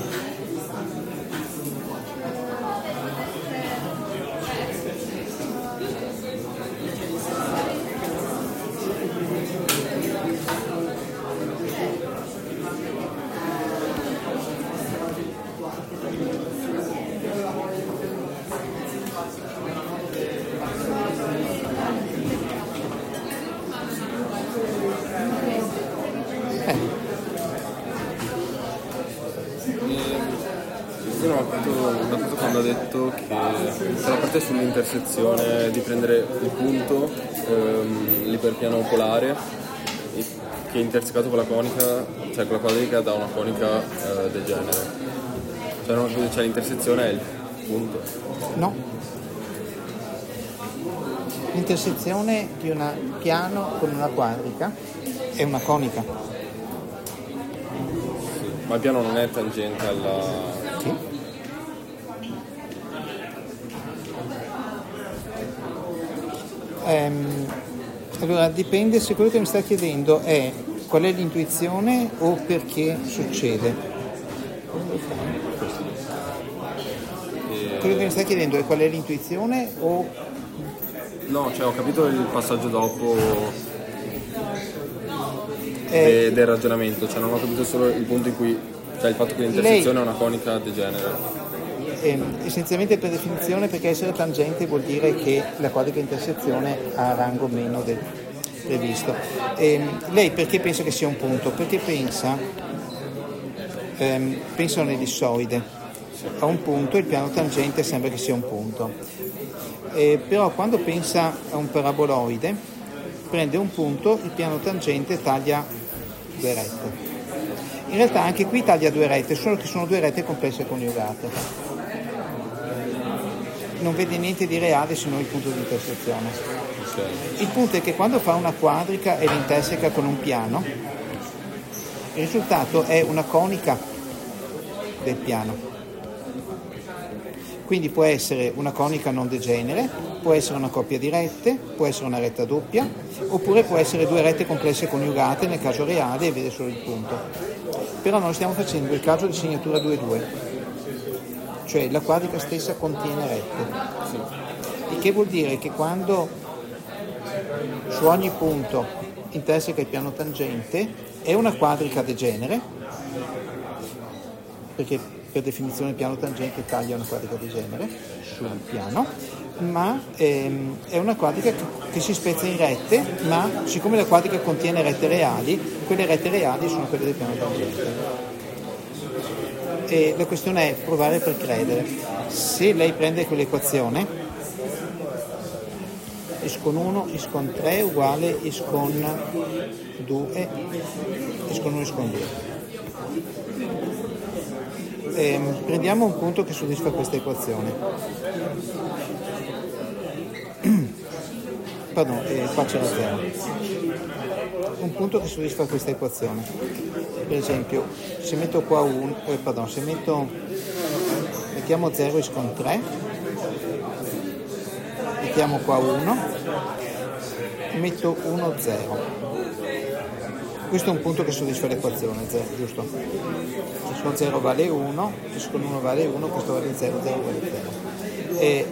S3: Io non ho capito una cosa quando ha detto che c'è la parte sull'intersezione di prendere il punto l'iperpiano polare che è intersecato con la conica, cioè con la quadrica da una conica del genere. Cioè non ho capito, cioè l'intersezione è il punto.
S1: No. L'intersezione di un piano con una quadrica è una conica.
S3: Ma il piano non è tangente alla...
S1: Sì. Allora dipende se quello che mi sta chiedendo è qual è l'intuizione o perché succede. Quello che mi sta chiedendo è qual è l'intuizione o...
S3: No, cioè ho capito il passaggio dopo. del ragionamento, cioè non ho capito solo il punto in cui, cioè il fatto che l'intersezione è una conica degenere.
S1: Essenzialmente per definizione, perché essere tangente vuol dire che la quadrica intersezione ha rango meno del previsto. Lei perché pensa che sia un punto? Perché pensa a un'ellissoide, a un punto il piano tangente sembra che sia un punto, però quando pensa a un paraboloide prende un punto, il piano tangente taglia due rette. In realtà anche qui taglia due rette, solo che sono due rette complesse coniugate. Non vede niente di reale se non il punto di intersezione. Il punto è che quando fa una quadrica e l'interseca con un piano, il risultato è una conica del piano. Quindi può essere una conica non degenere, può essere una coppia di rette, può essere una retta doppia, oppure può essere due rette complesse coniugate nel caso reale e vede solo il punto. Però noi stiamo facendo il caso di segnatura 2-2. Cioè la quadrica stessa contiene rette, il che vuol dire che quando su ogni punto interseca il piano tangente è una quadrica degenere, perché per definizione il piano tangente taglia una quadrica degenere sul piano, ma è una quadrica che si spezza in rette, ma siccome la quadrica contiene rette reali, quelle rette reali sono quelle del piano tangente. E la questione è provare per credere. Se lei prende quell'equazione, is con 1, is con 3 uguale is con 2, is con 1, is con 2. Prendiamo un punto che soddisfa questa equazione. Pardon, qua c'era 0. Un punto che soddisfa questa equazione. Per esempio, se metto qua 1, mettiamo 0 is con 3, mettiamo qua 1, metto 1, 0. Questo è un punto che soddisfa l'equazione, 0, giusto? Is con 0 vale 1, is con 1 vale 1, questo vale 0, 0 vale 0. E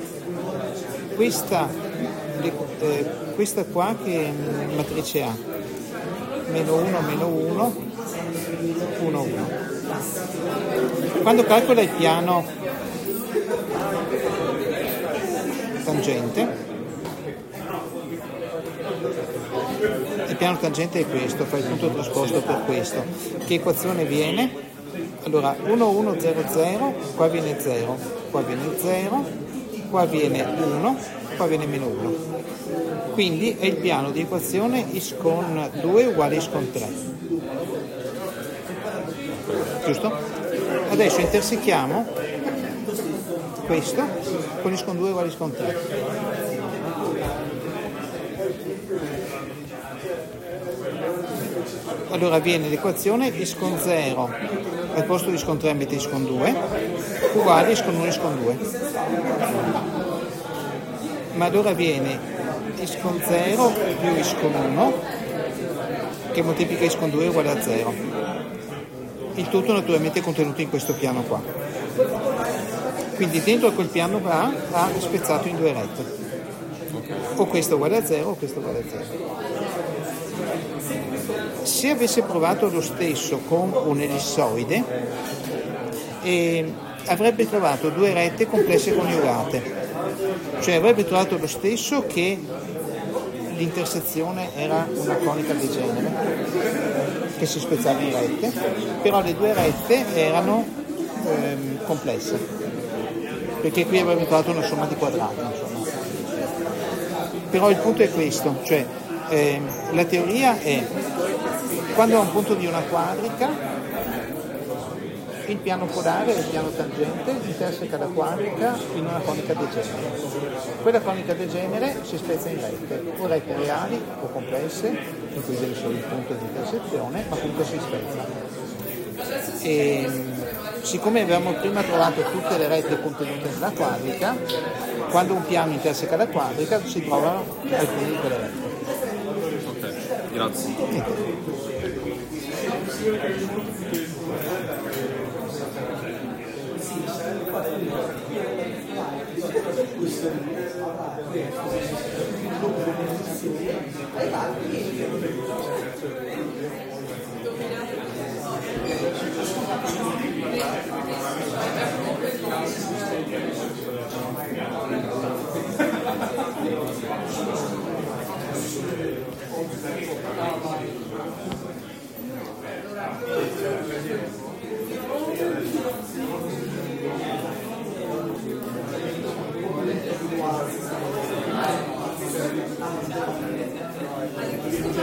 S1: questa qua che matrice ha? Meno 1, meno 1, 1, 1. Quando calcola il piano tangente, il piano tangente è questo, fa il punto trasposto per questo. Che equazione viene? Allora 1, 1, 0, 0, qua viene 0, qua viene 0, qua viene 1, qua viene meno 1. Quindi è il piano di equazione is con 2 uguale is con 3. Giusto? Adesso intersechiamo questo con is con 2 uguale is con 3. Allora viene l'equazione is con 0 al posto di is con 3 mette is con 2 uguale is con 1 is con 2. Ma allora viene is con 0 più is con 1 che moltiplica is con 2 uguale a 0. Il tutto naturalmente è contenuto in questo piano qua. Quindi dentro a quel piano qua ha spezzato in due rette. O questo uguale a 0 o questo uguale a 0. Se avesse provato lo stesso con un'ellissoide avrebbe trovato due rette complesse coniugate, cioè avrebbe trovato lo stesso che l'intersezione era una conica degenere che si spezzava in rette, però le due rette erano complesse, perché qui avrebbe trovato una somma di quadrati, insomma. Però il punto è questo, cioè la teoria è quando a un punto di una quadrica il piano polare e il piano tangente interseca la quadrica in una conica degenere. Quella conica degenere si spezza in rette, o rette reali o complesse, in cui deve solo il punto di intersezione, ma comunque si spezza. E siccome avevamo prima trovato tutte le rette contenute nella quadrica, quando un piano interseca la quadrica si trovano alcune di quelle rette.
S3: Ok, grazie.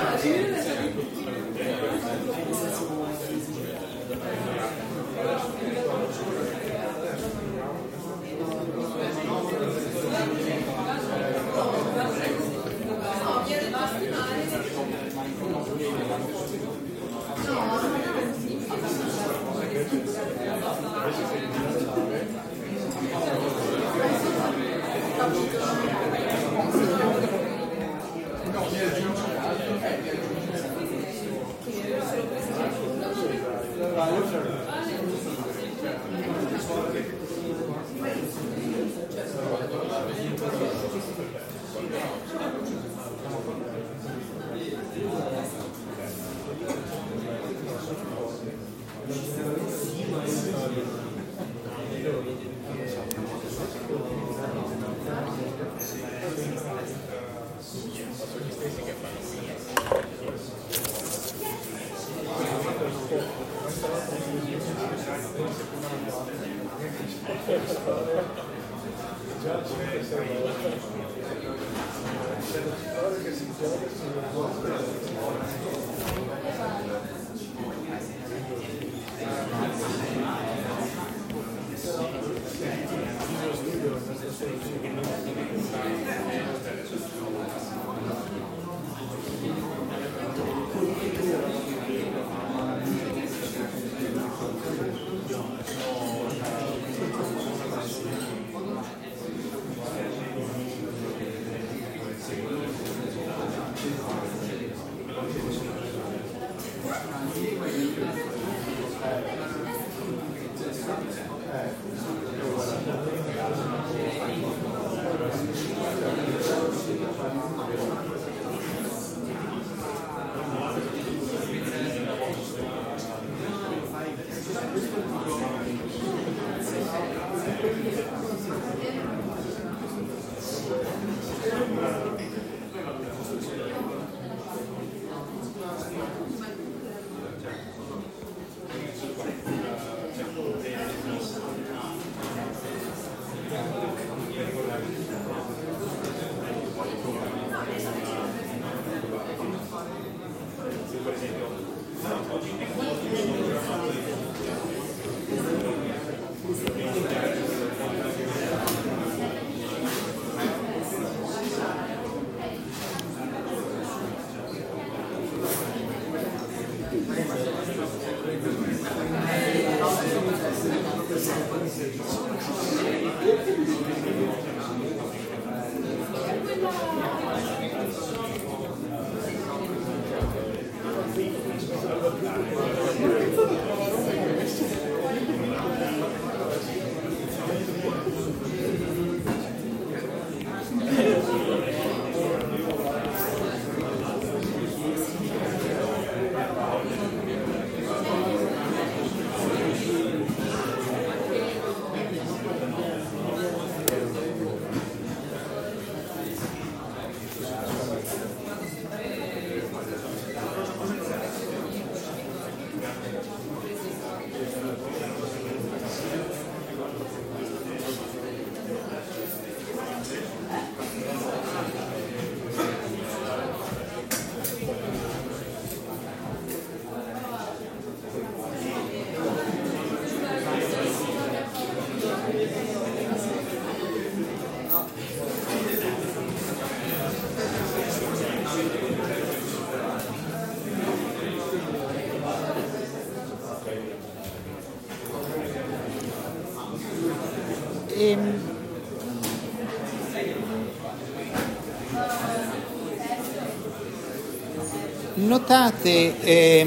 S1: Notate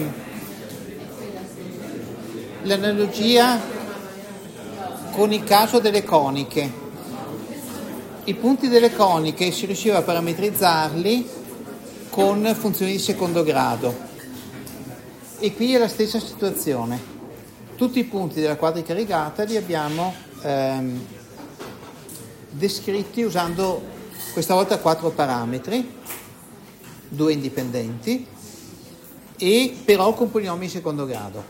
S1: l'analogia con il caso delle coniche. I punti delle coniche si riusciva a parametrizzarli con funzioni di secondo grado e qui è la stessa situazione. Tutti i punti della quadrica rigata li abbiamo descritti usando questa volta 4 parametri, 2 indipendenti, e però con polinomi di secondo grado.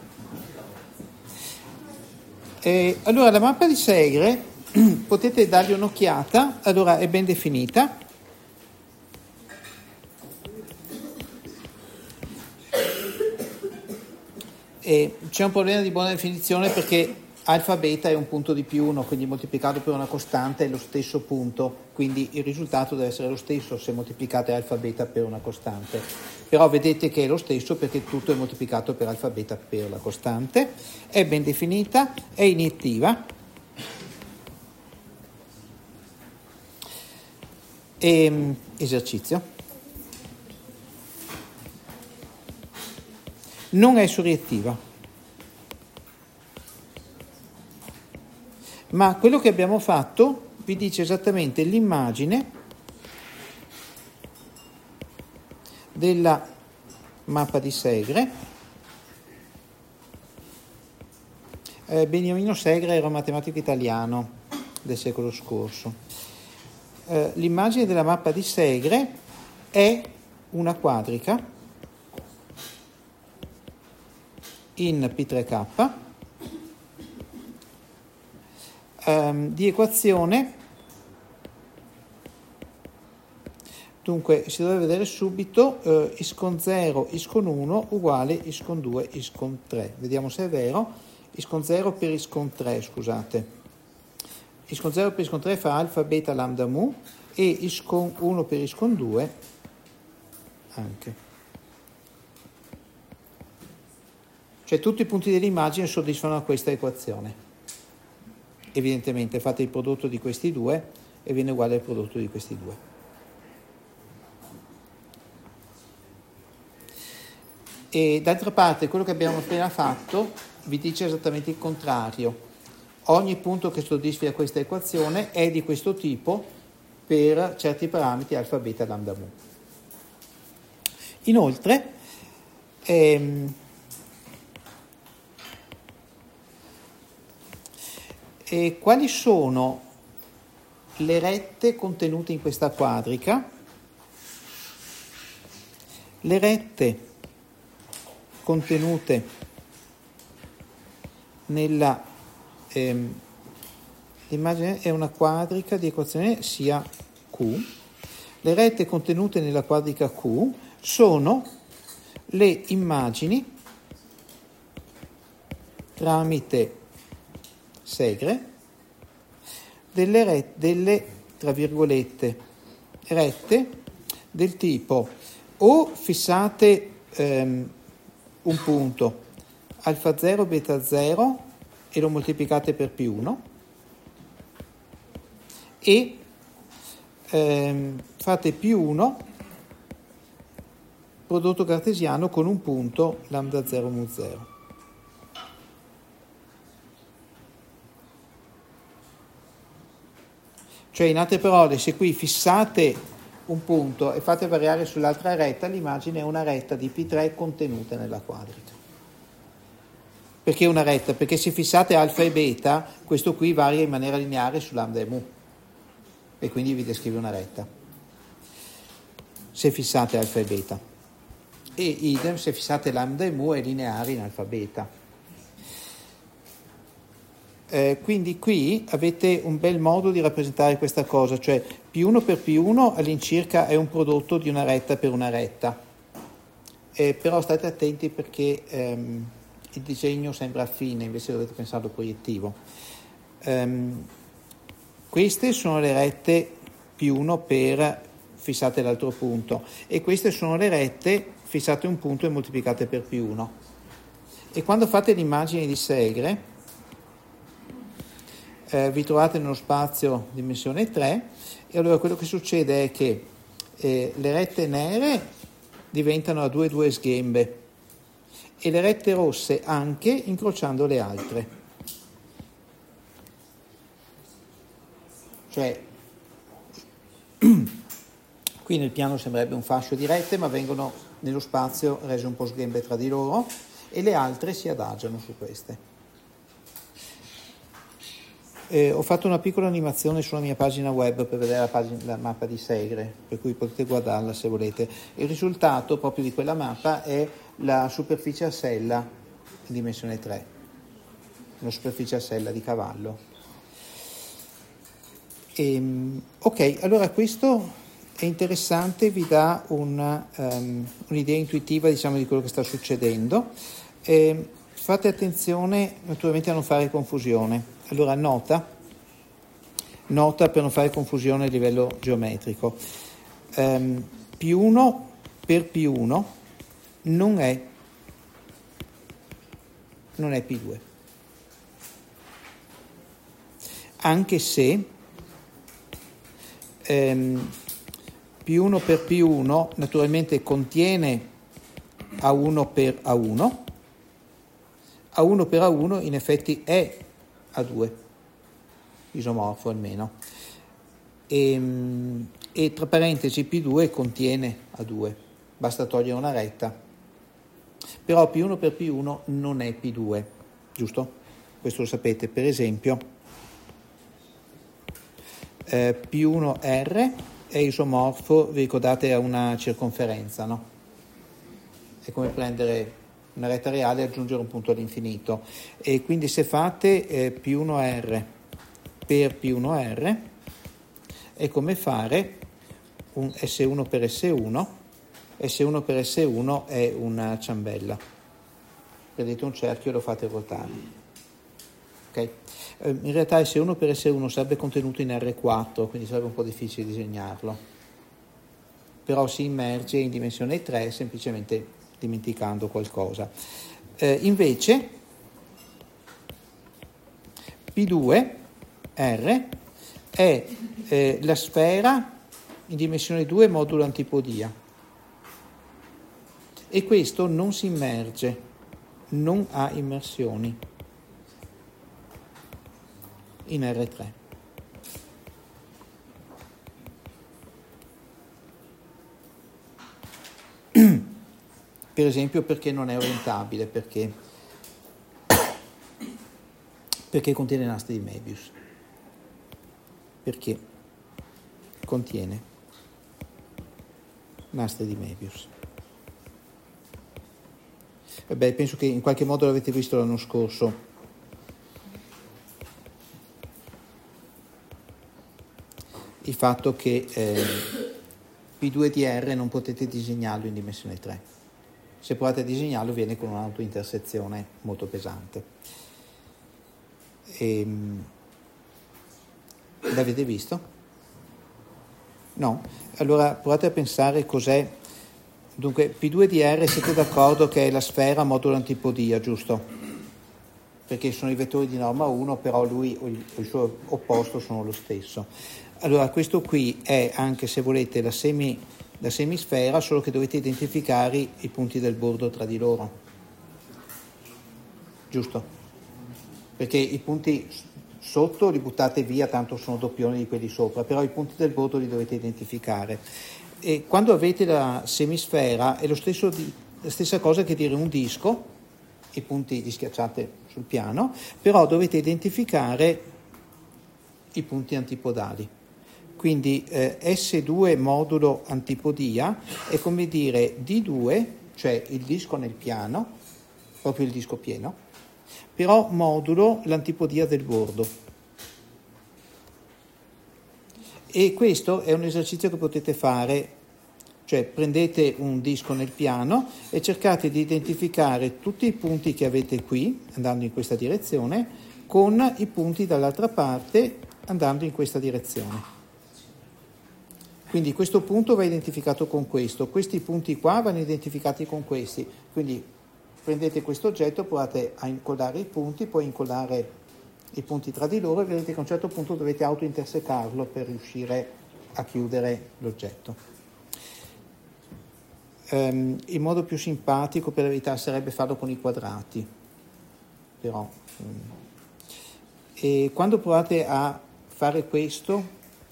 S1: Allora la mappa di Segre potete dargli un'occhiata, allora è ben definita. c'è un problema di buona definizione perché alfa beta è un punto di più 1, quindi moltiplicato per una costante è lo stesso punto, quindi il risultato deve essere lo stesso se moltiplicate alfa beta per una costante. Però vedete che è lo stesso perché tutto è moltiplicato per alfa beta per la costante, è ben definita, è iniettiva. Esercizio. Non è suriettiva. Ma quello che abbiamo fatto vi dice esattamente l'immagine della mappa di Segre. Beniamino Segre era un matematico italiano del secolo scorso. L'immagine della mappa di Segre è una quadrica in P3K di equazione, dunque si deve vedere subito is con 0 is con 1 uguale is con 2 is con 3, vediamo se è vero. Is con 0 per is con 3, scusate, is con 0 per is con 3 fa alfa beta lambda mu e is con 1 per is con 2 anche, cioè tutti i punti dell'immagine soddisfano questa equazione. Evidentemente fate il prodotto di questi due e viene uguale al prodotto di questi due. E d'altra parte quello che abbiamo appena fatto vi dice esattamente il contrario. Ogni punto che soddisfi a questa equazione è di questo tipo per certi parametri alfa, beta, lambda, mu. Inoltre quali sono le rette contenute in questa quadrica? Le rette contenute nella l'immagine è una quadrica di equazione sia Q. Le rette contenute nella quadrica Q sono le immagini tramite Segre delle tra virgolette rette del tipo o fissate un punto alfa 0 beta 0 e lo moltiplicate per più 1 e fate più 1 prodotto cartesiano con un punto lambda 0 mu 0. Cioè, in altre parole, se qui fissate un punto e fate variare sull'altra retta, l'immagine è una retta di P3 contenuta nella quadrica. Perché una retta? Perché se fissate alfa e beta, questo qui varia in maniera lineare su lambda e mu, e quindi vi descrive una retta. Se fissate alfa e beta. E idem se fissate lambda e mu è lineare in alfa beta. Quindi qui avete un bel modo di rappresentare questa cosa, cioè P1 per P1 all'incirca è un prodotto di una retta per una retta, però state attenti perché il disegno sembra affine, invece dovete pensarlo proiettivo. Queste sono le rette P1 per fissate l'altro punto e queste sono le rette fissate un punto e moltiplicate per P1. E quando fate l'immagine di Segre vi trovate nello spazio dimensione 3 e allora quello che succede è che le rette nere diventano a 2 sghembe e le rette rosse anche incrociando le altre. Cioè qui nel piano sembrerebbe un fascio di rette ma vengono nello spazio rese un po' sghembe tra di loro e le altre si adagiano su queste. Ho fatto una piccola animazione sulla mia pagina web per vedere la mappa di Segre, per cui potete guardarla se volete. Il risultato proprio di quella mappa è la superficie a sella in dimensione 3, la superficie a sella di cavallo. Ok, allora questo è interessante, vi dà un'idea intuitiva, diciamo, di quello che sta succedendo. fate attenzione naturalmente a non fare confusione. Allora nota per non fare confusione a livello geometrico. P1 per P1 non è P2, anche se P1 per P1 naturalmente contiene A1 per A1, A1 per A1 in effetti è A2, isomorfo almeno, e tra parentesi P2 contiene A2, basta togliere una retta, però P1 per P1 non è P2, giusto? Questo lo sapete. Per esempio P1R è isomorfo, vi ricordate, a una circonferenza, no? È come prendere una retta reale e aggiungere un punto all'infinito, e quindi se fate P1R per P1R è come fare un S1 per S1. S1 per S1 è una ciambella, prendete un cerchio e lo fate ruotare, ok? In realtà S1 per S1 sarebbe contenuto in R4, quindi sarebbe un po' difficile disegnarlo, però si immerge in dimensione 3 semplicemente dimenticando qualcosa. Invece P2R è la sfera in dimensione 2 modulo antipodia, e questo non si immerge, non ha immersioni in R3. Per esempio perché non è orientabile, perché contiene nastri di Möbius, perché contiene nastri di Möbius. Vabbè, penso che in qualche modo l'avete visto l'anno scorso. Il fatto che P2 di R non potete disegnarlo in dimensione 3. Se provate a disegnarlo viene con un'autointersezione molto pesante. L'avete visto? No? Allora provate a pensare cos'è. Dunque P2 di R, siete d'accordo che è la sfera modulo antipodia, giusto? Perché sono i vettori di norma 1, però lui o il suo opposto sono lo stesso. Allora questo qui è, anche se volete, la semisfera, solo che dovete identificare i punti del bordo tra di loro, giusto? Perché i punti sotto li buttate via, tanto sono doppioni di quelli sopra, però i punti del bordo li dovete identificare. E quando avete la semisfera è la stessa cosa che dire un disco, i punti li schiacciate sul piano, però dovete identificare i punti antipodali. Quindi S2 modulo antipodia è come dire D2, cioè il disco nel piano, proprio il disco pieno, però modulo l'antipodia del bordo. E questo è un esercizio che potete fare, cioè prendete un disco nel piano e cercate di identificare tutti i punti che avete qui, andando in questa direzione, con i punti dall'altra parte, andando in questa direzione. Quindi questo punto va identificato con questo, questi punti qua vanno identificati con questi, quindi prendete questo oggetto, provate a incollare i punti, poi incollare i punti tra di loro e vedete che a un certo punto dovete autointersecarlo per riuscire a chiudere l'oggetto. Il modo più simpatico per la verità sarebbe farlo con i quadrati, però e quando provate a fare questo,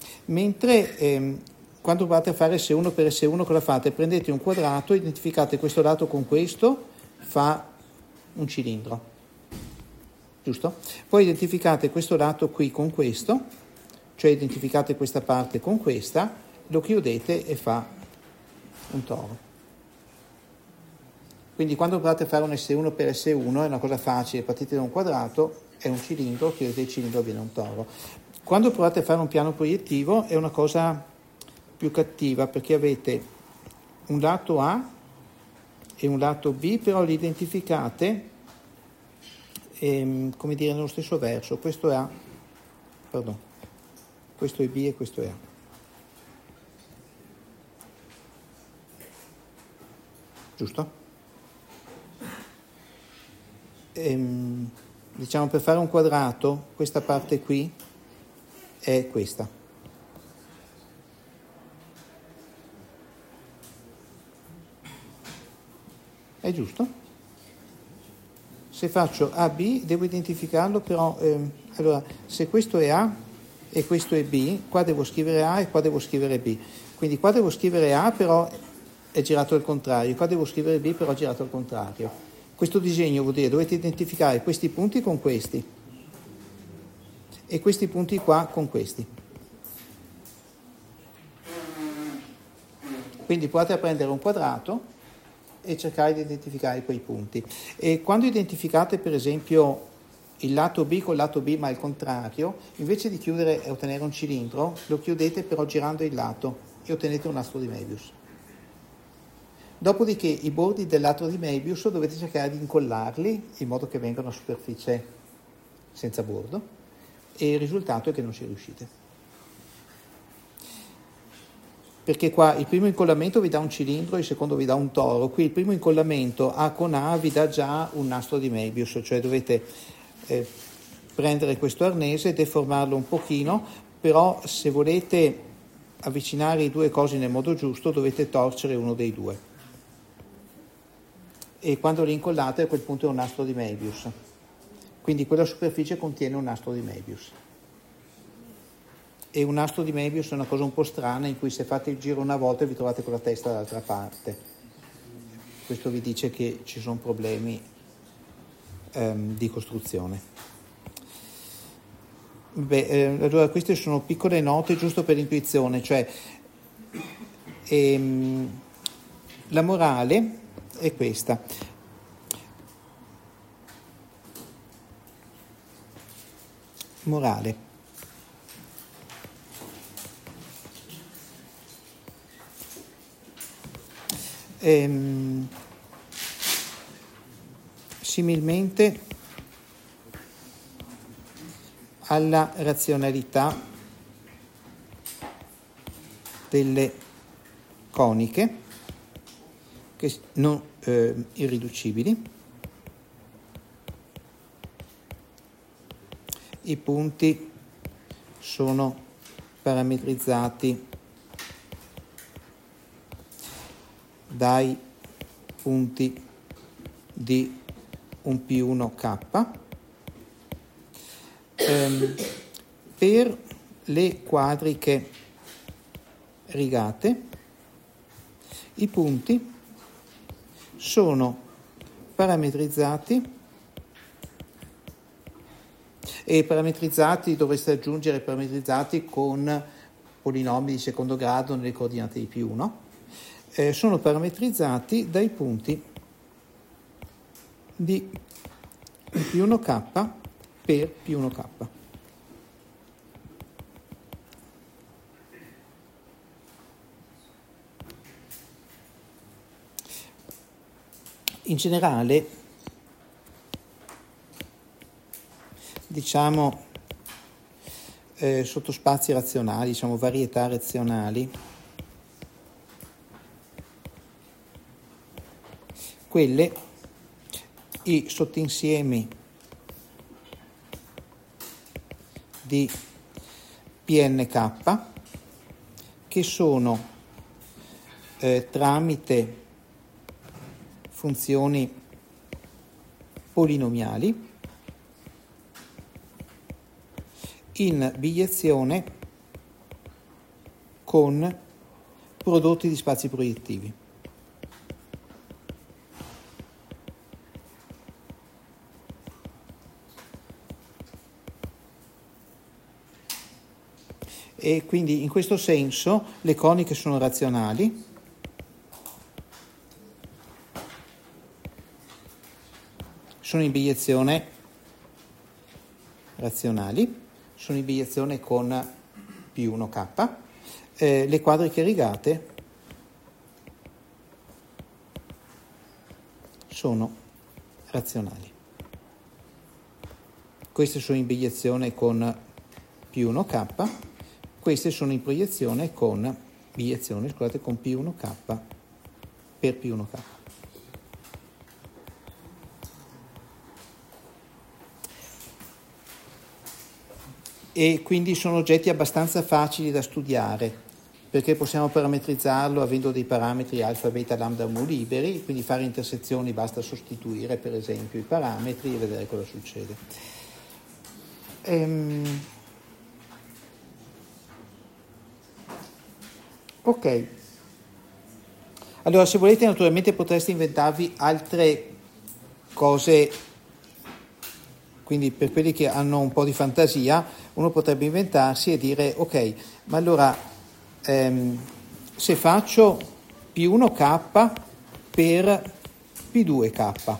S1: quando provate a fare S1 per S1, cosa fate? Prendete un quadrato, identificate questo lato con questo, fa un cilindro, giusto? Poi identificate questo lato qui con questo, cioè identificate questa parte con questa, lo chiudete e fa un toro. Quindi quando provate a fare un S1 per S1 è una cosa facile, partite da un quadrato, è un cilindro, chiudete il cilindro, viene un toro. Quando provate a fare un piano proiettivo è una cosa più cattiva, perché avete un lato A e un lato B, però li identificate come dire, nello stesso verso. Questo è A, pardon, questo è B e questo è A. Giusto? Diciamo, per fare un quadrato, questa parte qui è questa. È giusto? Se faccio AB devo identificarlo, però allora se questo è A e questo è B, qua devo scrivere A e qua devo scrivere B. Quindi qua devo scrivere A, però è girato al contrario, qua devo scrivere B, però è girato al contrario. Questo disegno vuol dire dovete identificare questi punti con questi e questi punti qua con questi. Quindi provate a prendere un quadrato e cercare di identificare quei punti. E quando identificate per esempio il lato B col lato B ma il contrario, invece di chiudere e ottenere un cilindro, lo chiudete però girando il lato e ottenete un nastro di Möbius. Dopodiché i bordi del lato di Möbius dovete cercare di incollarli in modo che vengano a superficie senza bordo e il risultato è che non ci riuscite. Perché qua il primo incollamento vi dà un cilindro, il secondo vi dà un toro. Qui il primo incollamento A con A vi dà già un nastro di Möbius, cioè dovete prendere questo arnese e deformarlo un pochino, però se volete avvicinare i due cosi nel modo giusto dovete torcere uno dei due. E quando li incollate a quel punto è un nastro di Möbius. Quindi quella superficie contiene un nastro di Möbius. E un nastro di Möbius è una cosa un po' strana in cui se fate il giro una volta vi trovate con la testa dall'altra parte. Questo vi dice che ci sono problemi di costruzione. Allora queste sono piccole note giusto per intuizione, cioè la morale è questa. Morale. Similmente alla razionalità delle coniche che non irriducibili, i punti sono parametrizzati dai punti di un P1K. Per le quadriche rigate i punti sono parametrizzati, e parametrizzati dovreste aggiungere parametrizzati con polinomi di secondo grado nelle coordinate di P1, sono parametrizzati dai punti di P1K per P1K. In generale, diciamo, sottospazi razionali, diciamo varietà razionali, quelle, i sottinsiemi di PNK che sono tramite funzioni polinomiali in bigliezione con prodotti di spazi proiettivi. E quindi in questo senso le coniche sono razionali, sono in bigliezione razionali, sono in bigliezione con P1K, le quadriche rigate sono razionali. queste sono in bigliezione con P1K, queste sono in proiezione con bigliezione, scusate, con P1K per P1K. E quindi sono oggetti abbastanza facili da studiare, perché possiamo parametrizzarlo avendo dei parametri alfa, beta, lambda, mu liberi, quindi fare intersezioni basta sostituire per esempio i parametri e vedere cosa succede. Ok, allora se volete naturalmente potreste inventarvi altre cose, quindi per quelli che hanno un po' di fantasia uno potrebbe inventarsi e dire ok, ma allora se faccio P1K per P2K,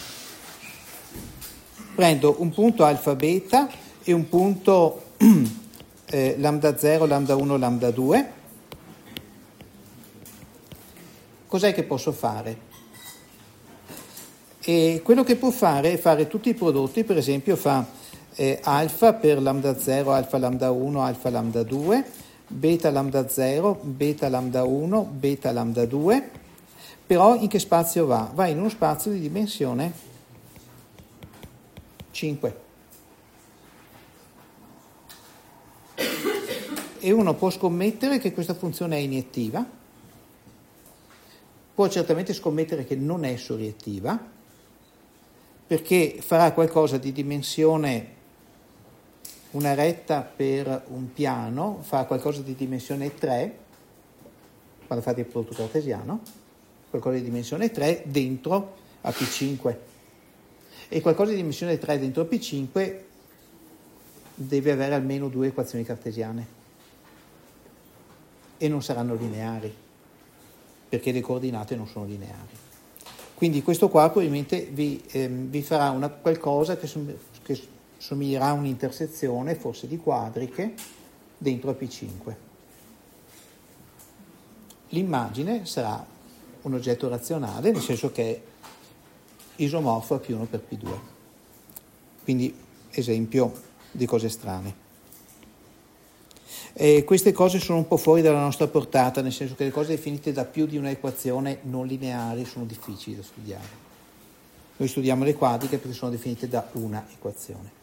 S1: prendo un punto alfa beta e un punto lambda 0, lambda 1, lambda 2, cos'è che posso fare? E quello che può fare è fare tutti i prodotti, per esempio fa alfa per lambda 0, alfa lambda 1, alfa lambda 2, beta lambda 0, beta lambda 1, beta lambda 2, però in che spazio va? Va in uno spazio di dimensione 5. E uno può scommettere che questa funzione è iniettiva, può certamente scommettere che non è soriettiva, perché farà qualcosa di dimensione, una retta per un piano, fa qualcosa di dimensione 3, quando fate il prodotto cartesiano, qualcosa di dimensione 3 dentro a P5. E qualcosa di dimensione 3 dentro a P5 deve avere almeno 2 equazioni cartesiane. E non saranno lineari, perché le coordinate non sono lineari. Quindi questo qua probabilmente vi farà qualcosa che somiglierà a un'intersezione, forse di quadriche, dentro a P5. L'immagine sarà un oggetto razionale, nel senso che è isomorfo a P1 per P2. Quindi, esempio di cose strane. Queste cose sono un po' fuori dalla nostra portata, nel senso che le cose definite da più di una equazione non lineari sono difficili da studiare. Noi studiamo le quadriche perché sono definite da una equazione.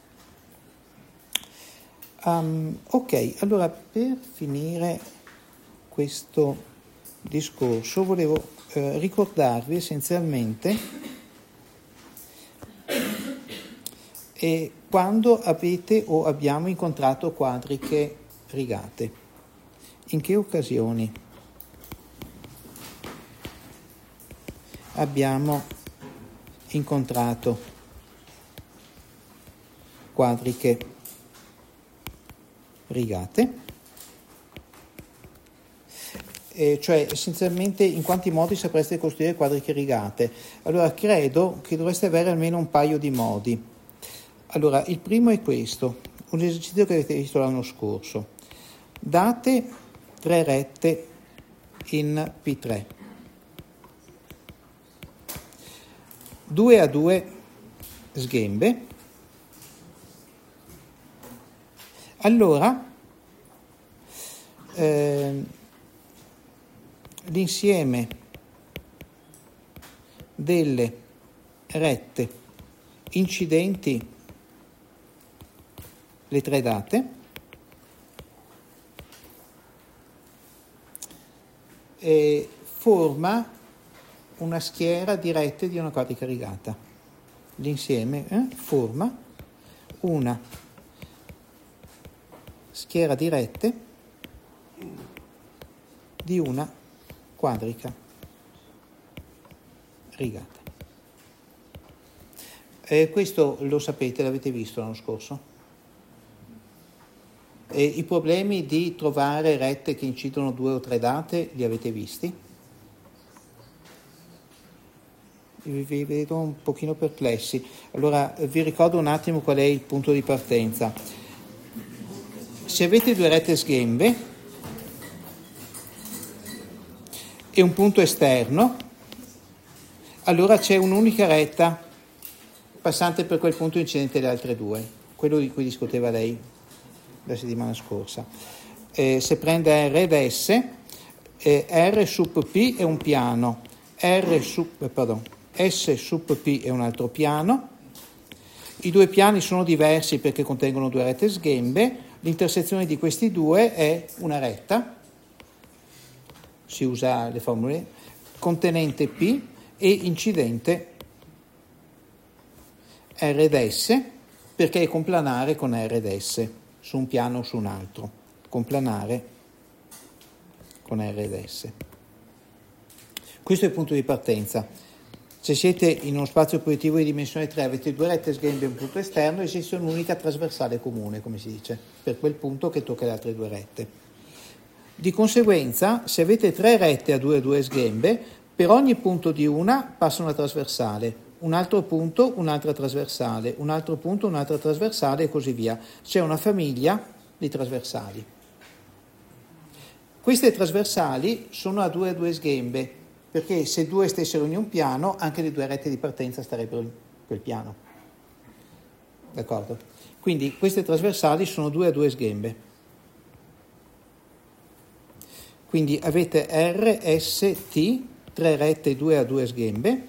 S1: Ok, allora per finire questo discorso volevo ricordarvi essenzialmente quando avete o abbiamo incontrato quadriche rigate, in che occasioni abbiamo incontrato quadriche rigate, cioè essenzialmente in quanti modi sapreste costruire quadriche rigate. Allora credo che dovreste avere almeno un paio di modi. Allora il primo è questo, un esercizio che avete visto l'anno scorso. Date 3 rette in P3, 2 a 2 sghembe. Allora l'insieme delle rette incidenti le 3 date forma una schiera di rette di una quadrica rigata. L'insieme forma una schiera di rette di una quadrica rigata. Questo lo sapete, l'avete visto l'anno scorso? I problemi di trovare rette che incidono 2 o 3 date li avete visti? Vi vedo un pochino perplessi. Allora vi ricordo un attimo qual è il punto di partenza. Se avete 2 rette sghembe e un punto esterno, allora c'è un'unica retta passante per quel punto incidente le altre 2. quello di cui discuteva lei la settimana scorsa. Se prende R ed S, R sub P è un piano, S sub P è un altro piano. I due piani sono diversi perché contengono due rette sghembe. L'intersezione di questi due è una retta, si usa le formule, contenente P e incidente R ed S, perché è complanare con R ed S, su un piano o su un altro, complanare con R ed S. Questo è il punto di partenza. Se siete in uno spazio proiettivo di dimensione 3, avete due rette sghembe e un punto esterno, esiste un'unica trasversale comune, come si dice, per quel punto che tocca le altre due rette. Di conseguenza, se avete tre rette a due sghembe, per ogni punto di una passa una trasversale, un altro punto, un'altra trasversale, un altro punto, un'altra trasversale e così via. C'è una famiglia di trasversali. Queste trasversali sono a due sghembe, perché se due stessero in un piano, anche le due rette di partenza starebbero in quel piano. D'accordo? Quindi queste trasversali sono a due sghembe. Quindi avete R, S, T, tre rette 2 a 2 sghembe.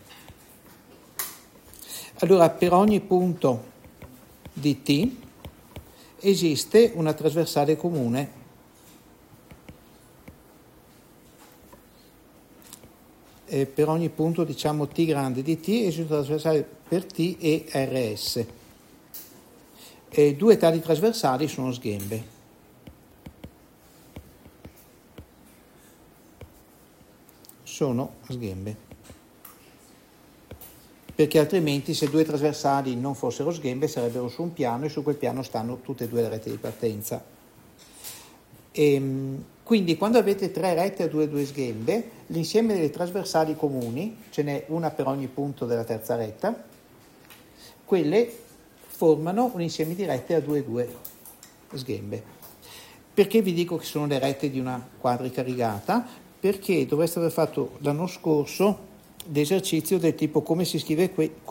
S1: Allora per ogni punto di T esiste una trasversale comune. E per ogni punto, diciamo, T grande di T esiste una trasversale per T e RS. E due tali trasversali sono sghembe. Sono sghembe. Perché altrimenti se due trasversali non fossero sghembe sarebbero su un piano e su quel piano stanno tutte e due le rette di partenza. Quindi quando avete tre rette a due sghembe, l'insieme delle trasversali comuni, ce n'è una per ogni punto della terza retta, quelle formano un insieme di rette a due sghembe. Perché vi dico che sono le rette di una quadrica rigata? Perché dovreste aver fatto l'anno scorso l'esercizio del tipo come si scrive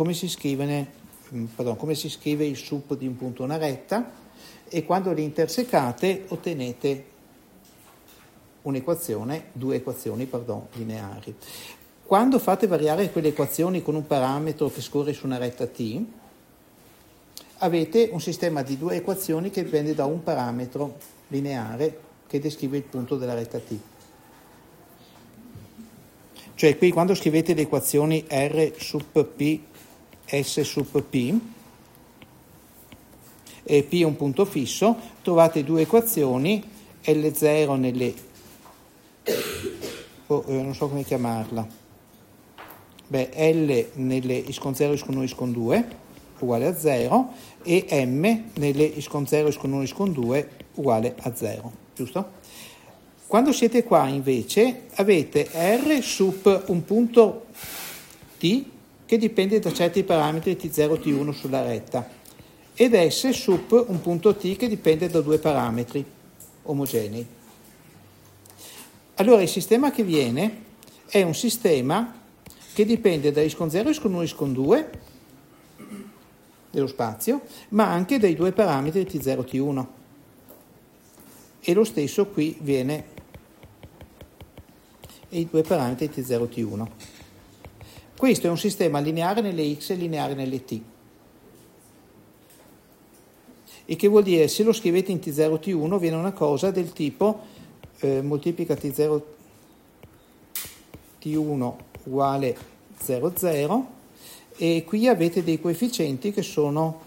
S1: il sup di un punto una retta, e quando li intersecate ottenete due equazioni lineari. Quando fate variare quelle equazioni con un parametro che scorre su una retta T, avete un sistema di due equazioni che dipende da un parametro lineare che descrive il punto della retta T. Cioè qui quando scrivete le equazioni R sub P, S sub P, e P è un punto fisso, trovate due equazioni, L0 nelle... non so come chiamarla. L nelle is con 0, is con 1, is con 2, uguale a 0, e M nelle is con 0, is con 1, is con 2, uguale a 0, giusto? Quando siete qua invece avete R sub un punto T che dipende da certi parametri T0, T1 sulla retta, ed S sub un punto T che dipende da due parametri omogenei. Allora il sistema che viene è un sistema che dipende da is con 0, is con 1, is con 2 dello spazio, ma anche dai due parametri T0, T1. E lo stesso qui viene e i due parametri T0, T1. Questo è un sistema lineare nelle X e lineare nelle T. E che vuol dire, se lo scrivete in T0, T1, viene una cosa del tipo moltiplica T0, T1 uguale 0, 0, e qui avete dei coefficienti che sono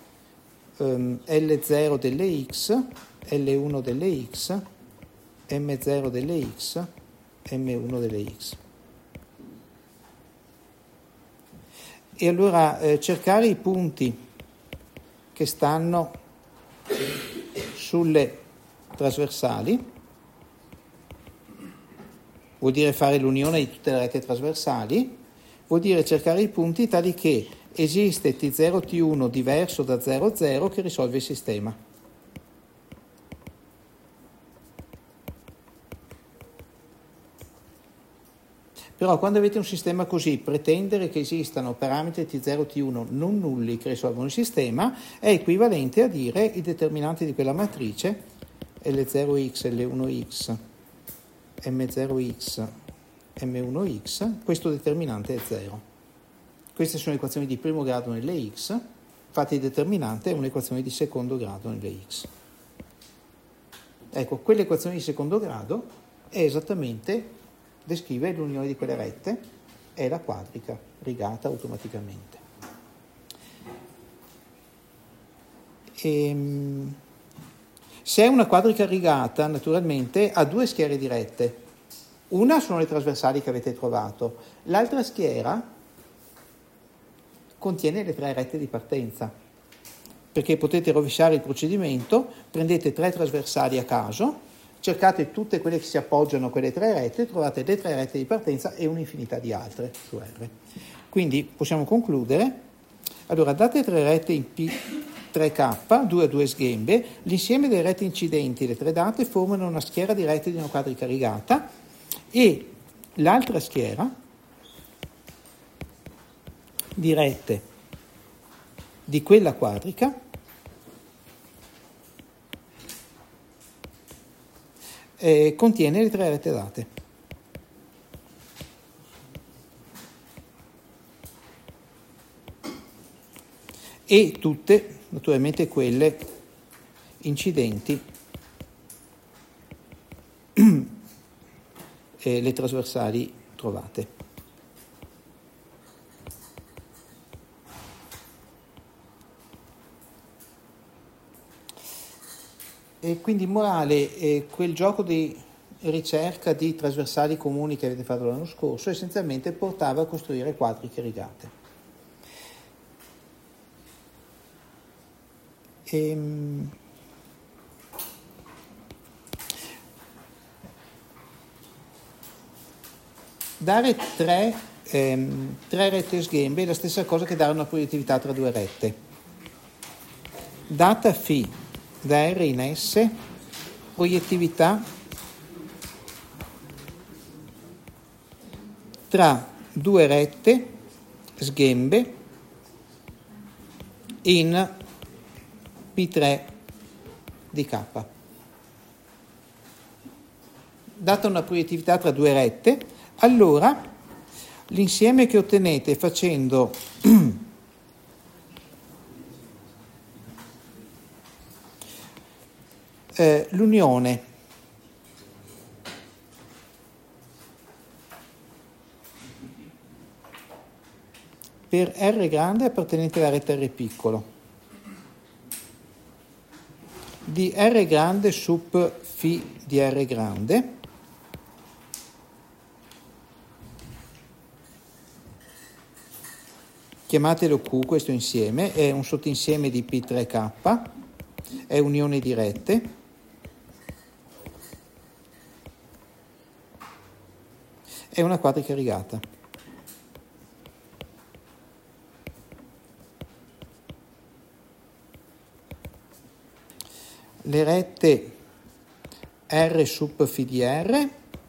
S1: L0 delle X, L1 delle X, M0 delle X, M1 delle X. E allora cercare i punti che stanno sulle trasversali vuol dire fare l'unione di tutte le rette trasversali, vuol dire cercare i punti tali che esiste T0, T1 diverso da 0, 0 che risolve il sistema. Però quando avete un sistema così, pretendere che esistano parametri T0 T1 non nulli che risolvono il sistema è equivalente a dire i determinanti di quella matrice L0x, L1x, M0x, M1x, questo determinante è 0. Queste sono equazioni di primo grado nelle x, infatti il determinante è un'equazione di secondo grado nelle x. Ecco, quell'equazione di secondo grado è esattamente, descrive l'unione di quelle rette, è la quadrica rigata automaticamente. Se è una quadrica rigata, naturalmente ha due schiere di rette. Una sono le trasversali che avete trovato, l'altra schiera contiene le 3 rette di partenza, perché potete rovesciare il procedimento, prendete 3 trasversali a caso, cercate tutte quelle che si appoggiano a quelle 3 rette, trovate le 3 rette di partenza e un'infinità di altre su R. Quindi possiamo concludere. Allora, date 3 rette in P3K, 2 a 2 sghembe, l'insieme delle rette incidenti, le 3 date, formano una schiera di rette di una quadrica rigata e l'altra schiera di rette di quella quadrica contiene le 3 rette date. E tutte, naturalmente, quelle incidenti le trasversali trovate. E quindi morale, quel gioco di ricerca di trasversali comuni che avete fatto l'anno scorso essenzialmente portava a costruire quadriche rigate. Dare 3 rette sghembe è la stessa cosa che dare una proiettività tra 2 rette. Data φ da R in S, proiettività tra 2 rette sghembe in P3 di K. Data una proiettività tra 2 rette, allora l'insieme che ottenete facendo l'unione per R grande appartenente alla retta R piccolo di R grande sub φ di R grande chiamatelo Q, questo insieme è un sottinsieme di P3K, è unione di rette è una quadrica rigata. Le rette R sub φ di R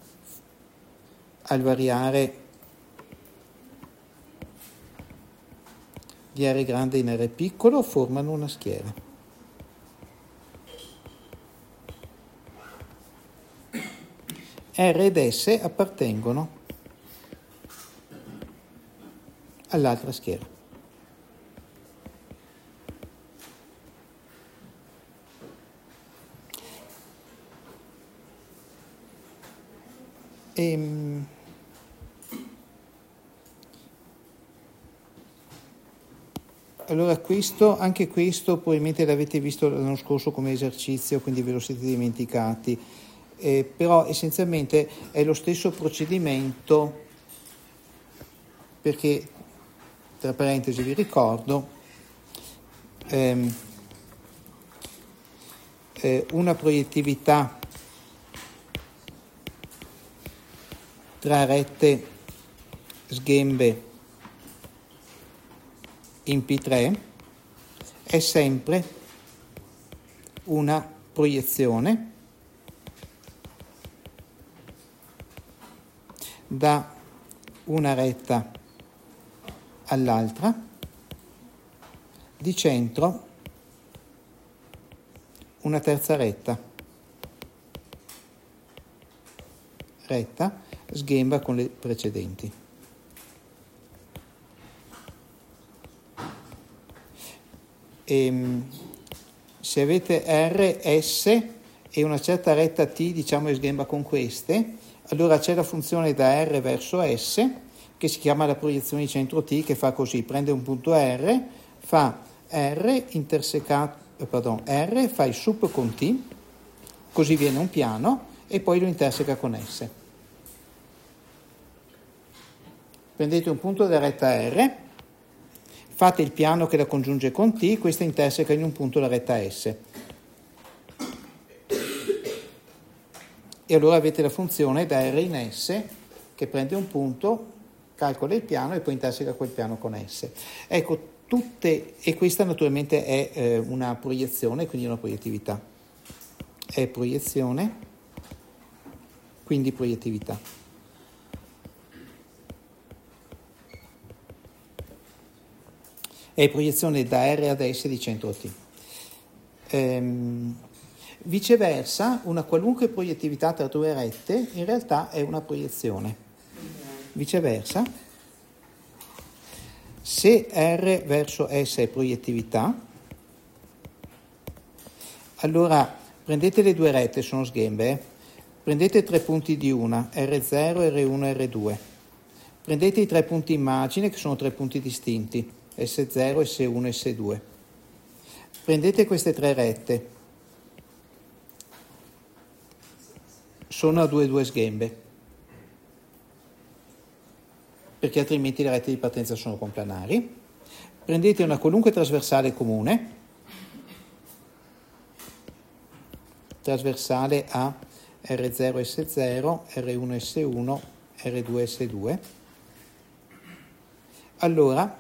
S1: al variare di R grande in R piccolo formano una schiera. R ed S appartengono all'altra schiera. Allora anche questo probabilmente l'avete visto l'anno scorso come esercizio, quindi ve lo siete dimenticati, però essenzialmente è lo stesso procedimento perché, tra parentesi vi ricordo, una proiettività tra rette sghembe in P3 è sempre una proiezione da una retta all'altra, di centro una terza retta, sghemba con le precedenti. Se avete R, S e una certa retta T, diciamo, e sghemba con queste, allora c'è la funzione da R verso S, che si chiama la proiezione di centro T, che fa così: prende un punto R, fa R fa il sup con T, così viene un piano, e poi lo interseca con S. Prendete un punto della retta R, fate il piano che la congiunge con T, questa interseca in un punto la retta S. E allora avete la funzione da R in S, che prende un punto, calcola il piano e poi interseca quel piano con S. Ecco, e questa naturalmente è una proiezione, quindi una proiettività. È proiezione, quindi proiettività. È proiezione da R ad S di centro T. Viceversa, una qualunque proiettività tra due rette in realtà è una proiezione. Viceversa, se R verso S è proiettività, allora prendete le due rette, sono sghembe, prendete 3 punti di una, R0, R1, R2. Prendete i 3 punti immagine, che sono 3 punti distinti, S0, S1, S2. Prendete queste 3 rette, sono a 2 sghembe, perché altrimenti le rette di partenza sono complanari. Prendete una qualunque trasversale comune, trasversale a R0, S0, R1, S1, R2, S2. Allora,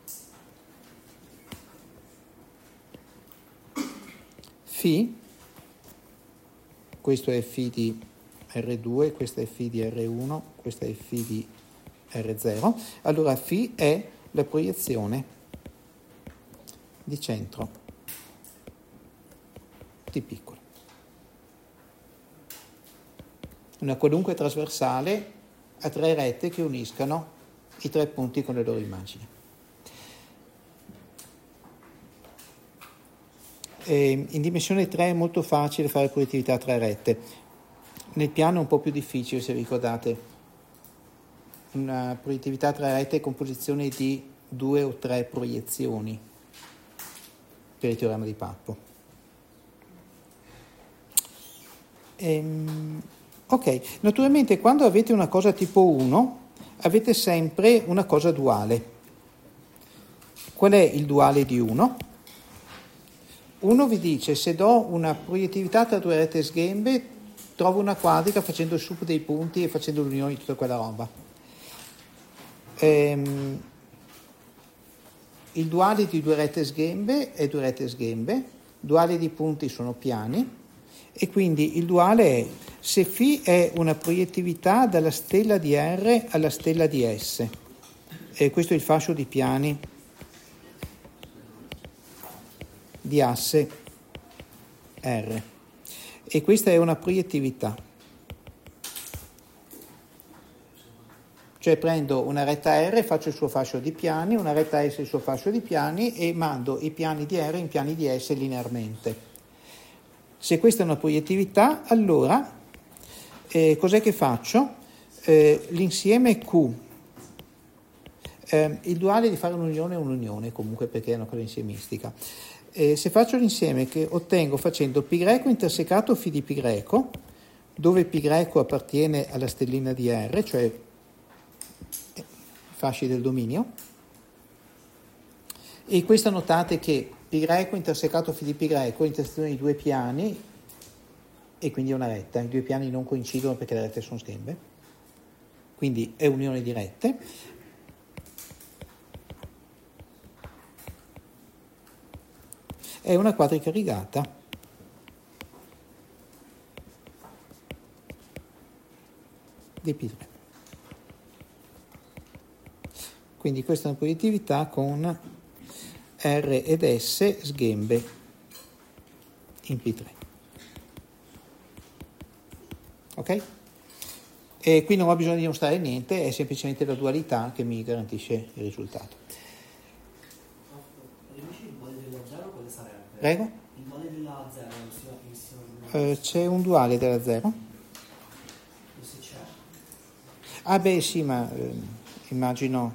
S1: φ, questo è φ di R2, questo è φ di R1, questo è φ di R0, allora φ è la proiezione di centro T piccolo. Una qualunque trasversale a 3 rette che uniscano i 3 punti con le loro immagini. In dimensione 3 è molto facile fare proiettività a 3 rette. Nel piano è un po' più difficile, se ricordate. Una proiettività a 3 rette è composizione di 2 o 3 proiezioni per il teorema di Pappo. Ok, naturalmente quando avete una cosa tipo 1 avete sempre una cosa duale. Qual è il duale di 1? 1 vi dice: se do una proiettività tra 2 rette sghembe, trovo una quadrica facendo il sup dei punti e facendo l'unione di tutta quella roba. Il duale di 2 rette sghembe è 2 rette sghembe, duale di punti sono piani, e quindi il duale è se φ è una proiettività dalla stella di R alla stella di S. E questo è il fascio di piani di asse R. E questa è una proiettività. Cioè prendo una retta R, faccio il suo fascio di piani, una retta S il suo fascio di piani e mando i piani di R in piani di S linearmente. Se questa è una proiettività, allora cos'è che faccio? L'insieme Q, il duale di fare un'unione è un'unione comunque, perché è una cosa insiemistica. Se faccio l'insieme che ottengo facendo π greco intersecato φ di π greco, dove π greco appartiene alla stellina di R, cioè fasci del dominio, e questa notate che π greco intersecato φ di π greco è intersezione di 2 piani e quindi è una retta. I 2 piani non coincidono perché le rette sono sghembe, quindi è unione di rette. È una quadrica rigata di π3. quindi questa è una proiettività con R ed S sghembe in P3. Ok? E qui non ho bisogno di dimostrare niente, è semplicemente la dualità che mi garantisce il risultato.
S2: Il duale della 0 quale sarebbe?
S1: Prego?
S2: Il duale della 0
S1: C'è un duale della 0?
S2: se c'è.
S1: Ah beh sì, ma immagino...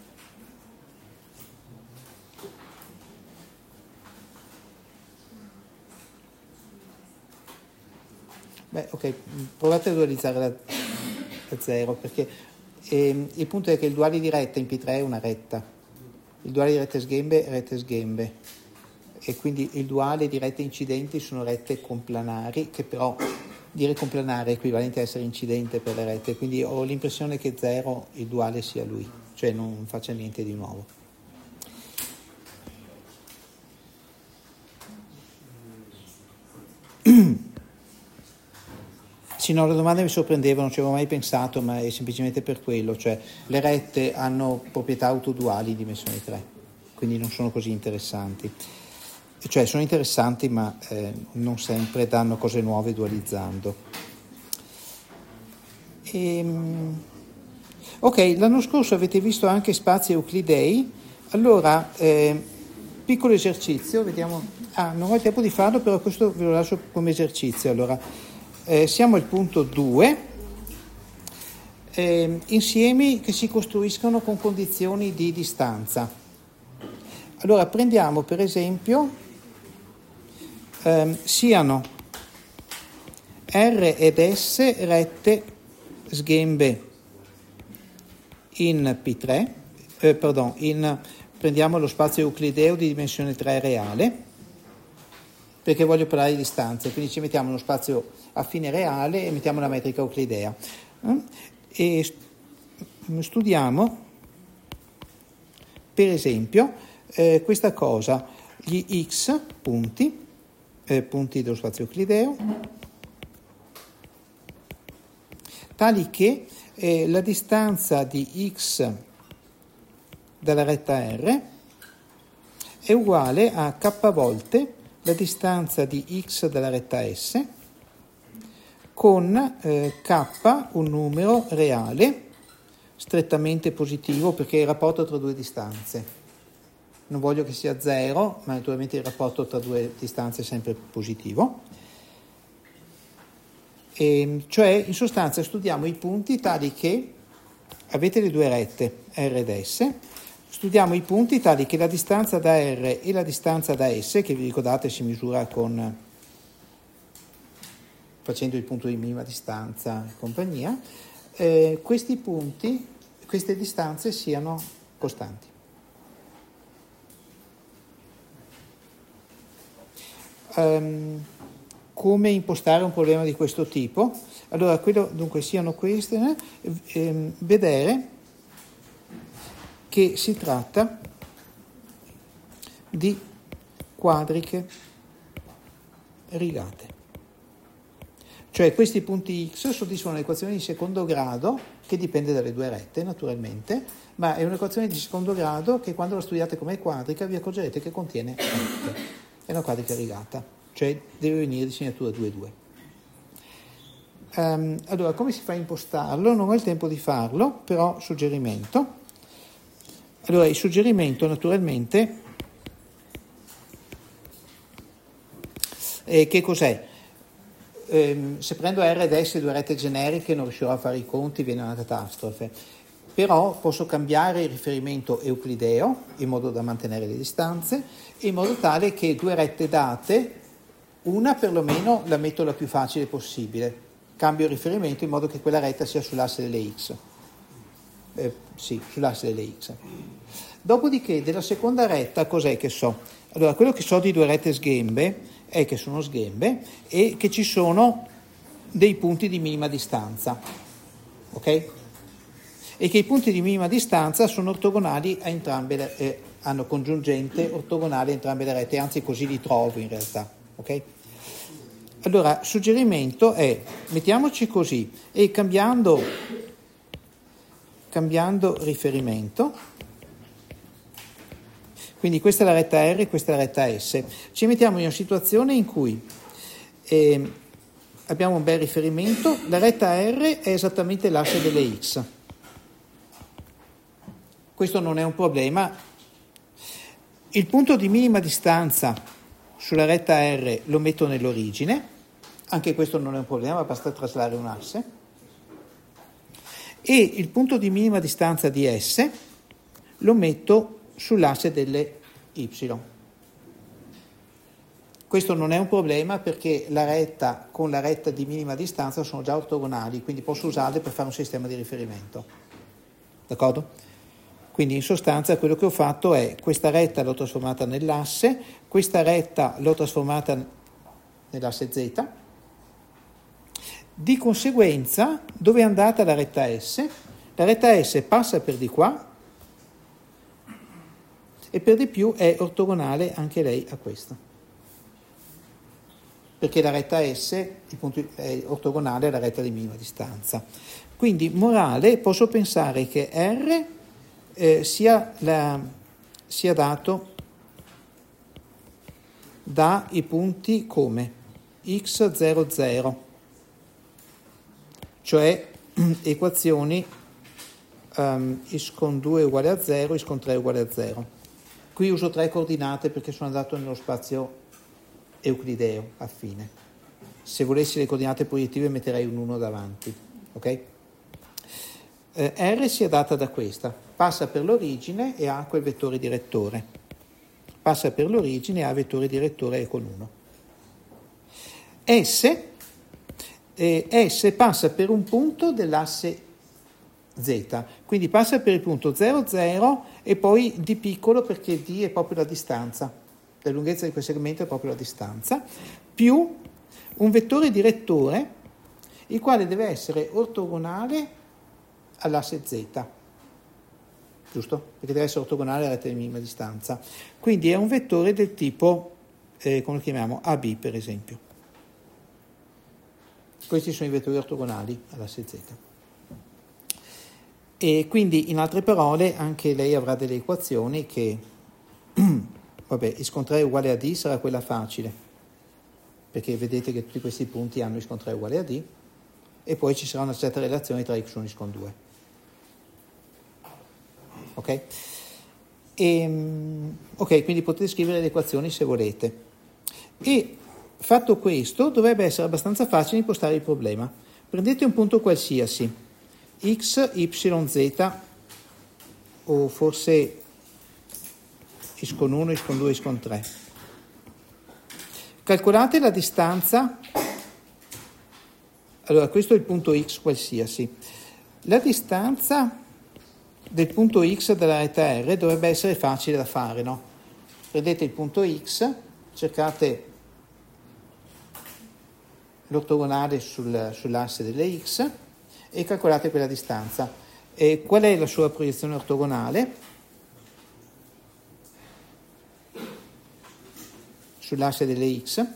S1: Beh, ok, provate a dualizzare la 0, perché il punto è che il duale di retta in P3 è una retta, il duale di rette sghembe, e quindi il duale di rette incidenti sono rette complanari, che però dire complanare è equivalente a essere incidente per le rette, quindi ho l'impressione che 0 il duale sia lui, cioè non faccia niente di nuovo. Sì, no, le domande mi sorprendevano, non ci avevo mai pensato, ma è semplicemente per quello, cioè le rette hanno proprietà autoduali in dimensione 3, quindi non sono così interessanti. Cioè sono interessanti, ma non sempre danno cose nuove dualizzando. Ok, l'anno scorso avete visto anche spazi euclidei, allora piccolo esercizio, vediamo, non ho il tempo di farlo, però questo ve lo lascio come esercizio. Allora, siamo al punto 2, insiemi che si costruiscono con condizioni di distanza. Allora prendiamo per esempio siano R ed S rette sghembe in P3, prendiamo lo spazio euclideo di dimensione 3 reale, perché voglio parlare di distanze, quindi ci mettiamo uno spazio affine reale e mettiamo la metrica euclidea. E studiamo, per esempio, questa cosa, gli x punti dello spazio euclideo, tali che la distanza di x dalla retta R è uguale a k volte la distanza di x dalla retta S con k un numero reale strettamente positivo, perché è il rapporto tra due distanze. Non voglio che sia 0, ma naturalmente il rapporto tra due distanze è sempre positivo. Cioè, in sostanza, studiamo i punti tali che avete le due rette R ed S, studiamo i punti tali che la distanza da R e la distanza da S, che vi ricordate si misura facendo il punto di minima distanza e compagnia, questi punti, queste distanze siano costanti. Come impostare un problema di questo tipo? Allora, dunque siano queste, vedere che si tratta di quadriche rigate. Cioè questi punti x soddisfano l'equazione di secondo grado, che dipende dalle due rette naturalmente, ma è un'equazione di secondo grado che quando la studiate come quadrica vi accorgerete che contiene rette. È una quadrica rigata, cioè deve venire di segnatura 2,2. Allora, come si fa a impostarlo? Non ho il tempo di farlo, però suggerimento. Allora, il suggerimento naturalmente che cos'è? Se prendo R ed S due rette generiche non riuscirò a fare i conti, viene una catastrofe, però posso cambiare il riferimento euclideo in modo da mantenere le distanze, in modo tale che due rette date, una perlomeno la metto la più facile possibile, cambio il riferimento in modo che quella retta sia sull'asse delle x, sull'asse delle x. Dopodiché della seconda retta cos'è che so? Allora, quello che so di due rette sghembe è che sono sghembe e che ci sono dei punti di minima distanza, ok? E che i punti di minima distanza sono ortogonali a entrambe hanno congiungente ortogonale a entrambe le rette, anzi così li trovo in realtà, ok? Allora, suggerimento è, mettiamoci così, e cambiando riferimento, Quindi questa è la retta R e questa è la retta S. Ci mettiamo in una situazione in cui abbiamo un bel riferimento, la retta R è esattamente l'asse delle X. Questo non è un problema. Il punto di minima distanza sulla retta R lo metto nell'origine, anche questo non è un problema, basta traslare un asse. E il punto di minima distanza di S lo metto sull'asse delle Y. Questo non è un problema perché la retta con la retta di minima distanza sono già ortogonali, quindi posso usarle per fare un sistema di riferimento. D'accordo? Quindi in sostanza quello che ho fatto è questa retta l'ho trasformata nell'asse, questa retta l'ho trasformata nell'asse Z. Di conseguenza, dove è andata la retta S? La retta S passa per di qua e per di più è ortogonale anche lei a questa. Perché la retta S è ortogonale alla retta di minima distanza. Quindi, morale, posso pensare che R sia dato dai punti come x0, 0, cioè equazioni x con 2 uguale a 0, x con 3 uguale a 0. Qui uso 3 coordinate perché sono andato nello spazio euclideo affine. Se volessi le coordinate proiettive metterei un 1 davanti, ok? R sia data da questa, passa per l'origine e ha quel vettore direttore. Passa per l'origine e ha vettore direttore e con 1. S passa per un punto dell'asse Z, quindi passa per il punto 0, 0 e poi d piccolo perché d è proprio la distanza, la lunghezza di quel segmento è proprio la distanza, più un vettore direttore il quale deve essere ortogonale all'asse Z, giusto? Perché deve essere ortogonale alla retta di minima distanza. Quindi è un vettore del tipo, come lo chiamiamo, AB per esempio. Questi sono i vettori ortogonali all'asse Z. E quindi, in altre parole, anche lei avrà delle equazioni che, vabbè, x con 3 uguale a d sarà quella facile, perché vedete che tutti questi punti hanno x con 3 uguale a d, e poi ci sarà una certa relazione tra x1 e x con 2. Ok? Ok, quindi potete scrivere le equazioni se volete. E fatto questo, dovrebbe essere abbastanza facile impostare il problema. Prendete un punto qualsiasi, x, y, z, o forse x con 1, x con 2, x con 3. Calcolate la distanza. Allora, questo è il punto x qualsiasi. La distanza del punto x della retta R dovrebbe essere facile da fare, no? Prendete il punto x, cercate l'ortogonale sull'asse delle x e calcolate quella distanza. E qual è la sua proiezione ortogonale? Sull'asse delle x?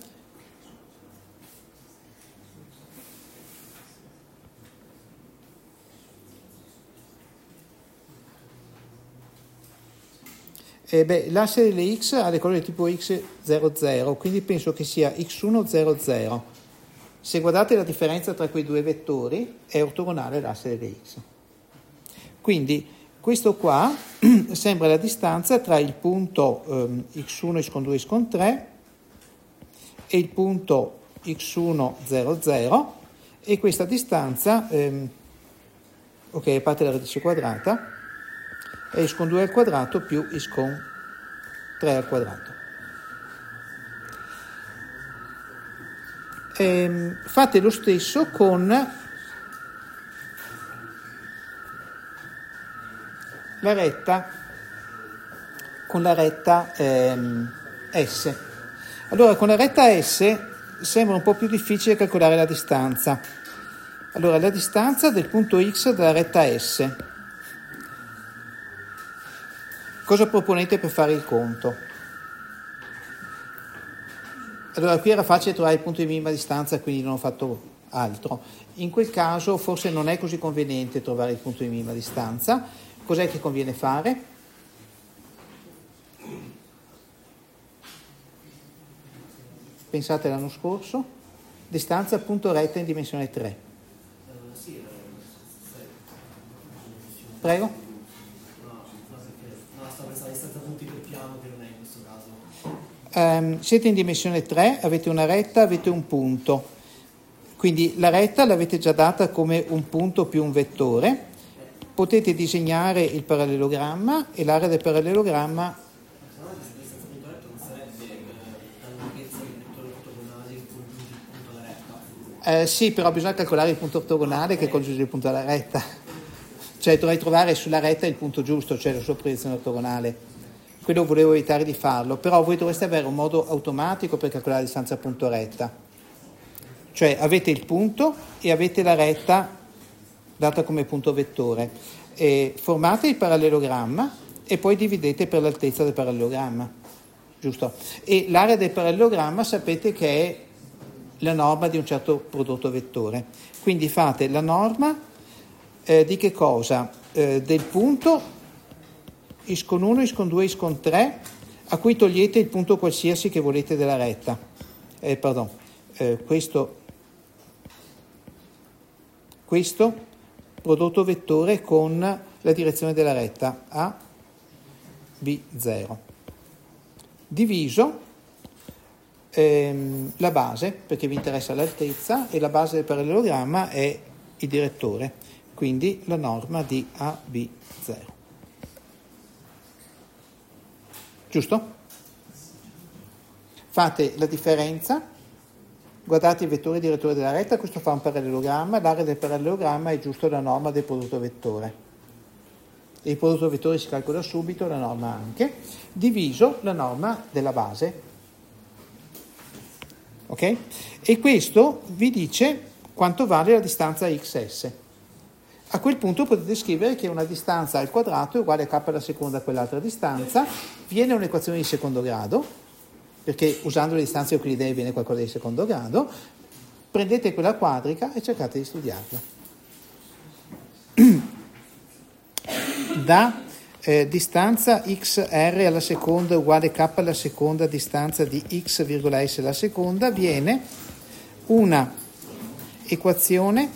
S1: L'asse delle x ha le colonne tipo x0, 0, quindi penso che sia x1, 0, 0. Se guardate la differenza tra quei due vettori, è ortogonale all'asse delle x. Quindi questo qua sembra la distanza tra il punto x1, x con 2, x con 3 e il punto x1, 0, 0, e questa distanza, ok, a parte la radice quadrata, è x con 2 al quadrato più x con 3 al quadrato. Fate lo stesso con la retta S. Allora, con la retta S sembra un po' più difficile calcolare la distanza. Allora, la distanza del punto X della retta S. Cosa proponete per fare il conto? Allora, qui era facile trovare il punto di minima distanza, quindi non ho fatto altro. In quel caso forse non è così conveniente trovare il punto di minima distanza. Cos'è che conviene fare? pensate l'anno scorso, distanza punto retta in dimensione 3.
S2: Sì,
S1: Prego?
S2: sto pensando a distanza punti per piano, che non è in questo caso.
S1: Siete in dimensione 3, avete una retta, avete un punto. Quindi la retta l'avete già data come un punto più un vettore. Potete disegnare il parallelogramma e l'area del parallelogramma.
S2: Se no la distanza punto retto non sarebbe la lunghezza del vettore ortogonale il punto alla retta.
S1: Sì, però bisogna calcolare il punto ortogonale che congiunge il punto alla retta. Cioè dovrei trovare sulla retta il punto giusto, cioè la sua proiezione ortogonale. Quello volevo evitare di farlo, però voi dovreste avere un modo automatico per calcolare la distanza punto retta. Cioè avete il punto e avete la retta data come punto vettore. Formate il parallelogramma e poi dividete per l'altezza del parallelogramma, giusto? E l'area del parallelogramma sapete che è la norma di un certo prodotto vettore. Quindi fate la norma di che cosa? Del punto is con 1, is con 2, is con 3, a cui togliete il punto qualsiasi che volete della retta. Questo prodotto vettore con la direzione della retta A, B, 0. Diviso la base, perché vi interessa l'altezza, e la base del parallelogramma è il direttore, quindi la norma di A, B, 0. Giusto? Fate la differenza, guardate il vettore direttore della retta, questo fa un parallelogramma, l'area del parallelogramma è giusto la norma del prodotto vettore. Il prodotto vettore si calcola subito, la norma anche, diviso la norma della base. Ok? E questo vi dice quanto vale la distanza xs. A quel punto potete scrivere che una distanza al quadrato è uguale a k alla seconda a quell'altra distanza, viene un'equazione di secondo grado, perché usando le distanze euclidee viene qualcosa di secondo grado, prendete quella quadrica e cercate di studiarla. Da distanza xr alla seconda uguale k alla seconda distanza di x, s alla seconda viene una equazione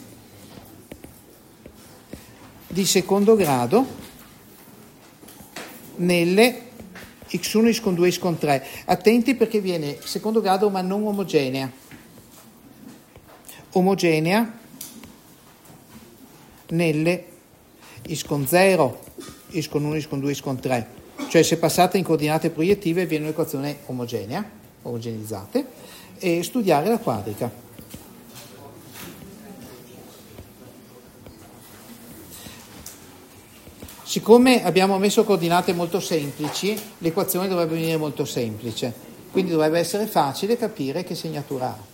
S1: di secondo grado nelle x1, x con 2, x con 3. Attenti perché viene secondo grado ma non omogenea. Omogenea nelle x con 0, x con 1, x con 2, x con 3. Cioè se passate in coordinate proiettive viene un'equazione omogenea, omogenizzate, e studiare la quadrica. Siccome abbiamo messo coordinate molto semplici, l'equazione dovrebbe venire molto semplice, quindi dovrebbe essere facile capire che segnatura ha.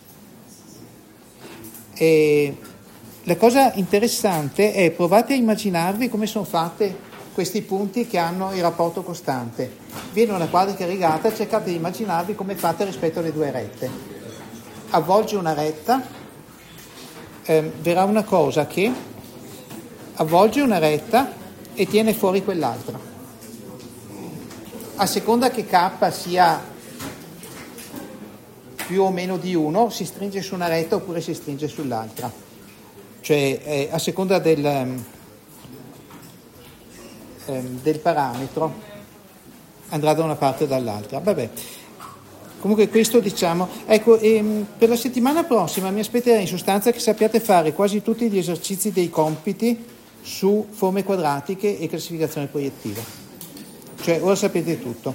S1: E la cosa interessante è provate a immaginarvi come sono fatte questi punti che hanno il rapporto costante. Viene una quadrica rigata, cercate di immaginarvi come è fatta rispetto alle due rette. Avvolge una retta, verrà una cosa che avvolge una retta e tiene fuori quell'altra. A seconda che k sia più o meno di 1, si stringe su una retta oppure si stringe sull'altra. Cioè a seconda del parametro andrà da una parte o dall'altra. Vabbè. Comunque questo diciamo, ecco, per la settimana prossima mi aspetterei in sostanza che sappiate fare quasi tutti gli esercizi dei compiti su forme quadratiche e classificazione proiettiva. Cioè ora sapete tutto.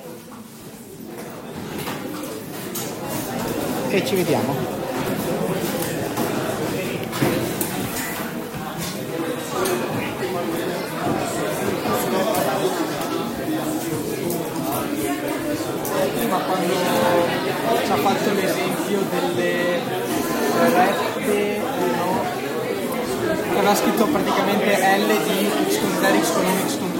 S1: E ci vediamo.
S4: Prima quando ci ha fatto l'esempio delle rette, no? Aveva scritto praticamente L di x con 0, x con 1, x con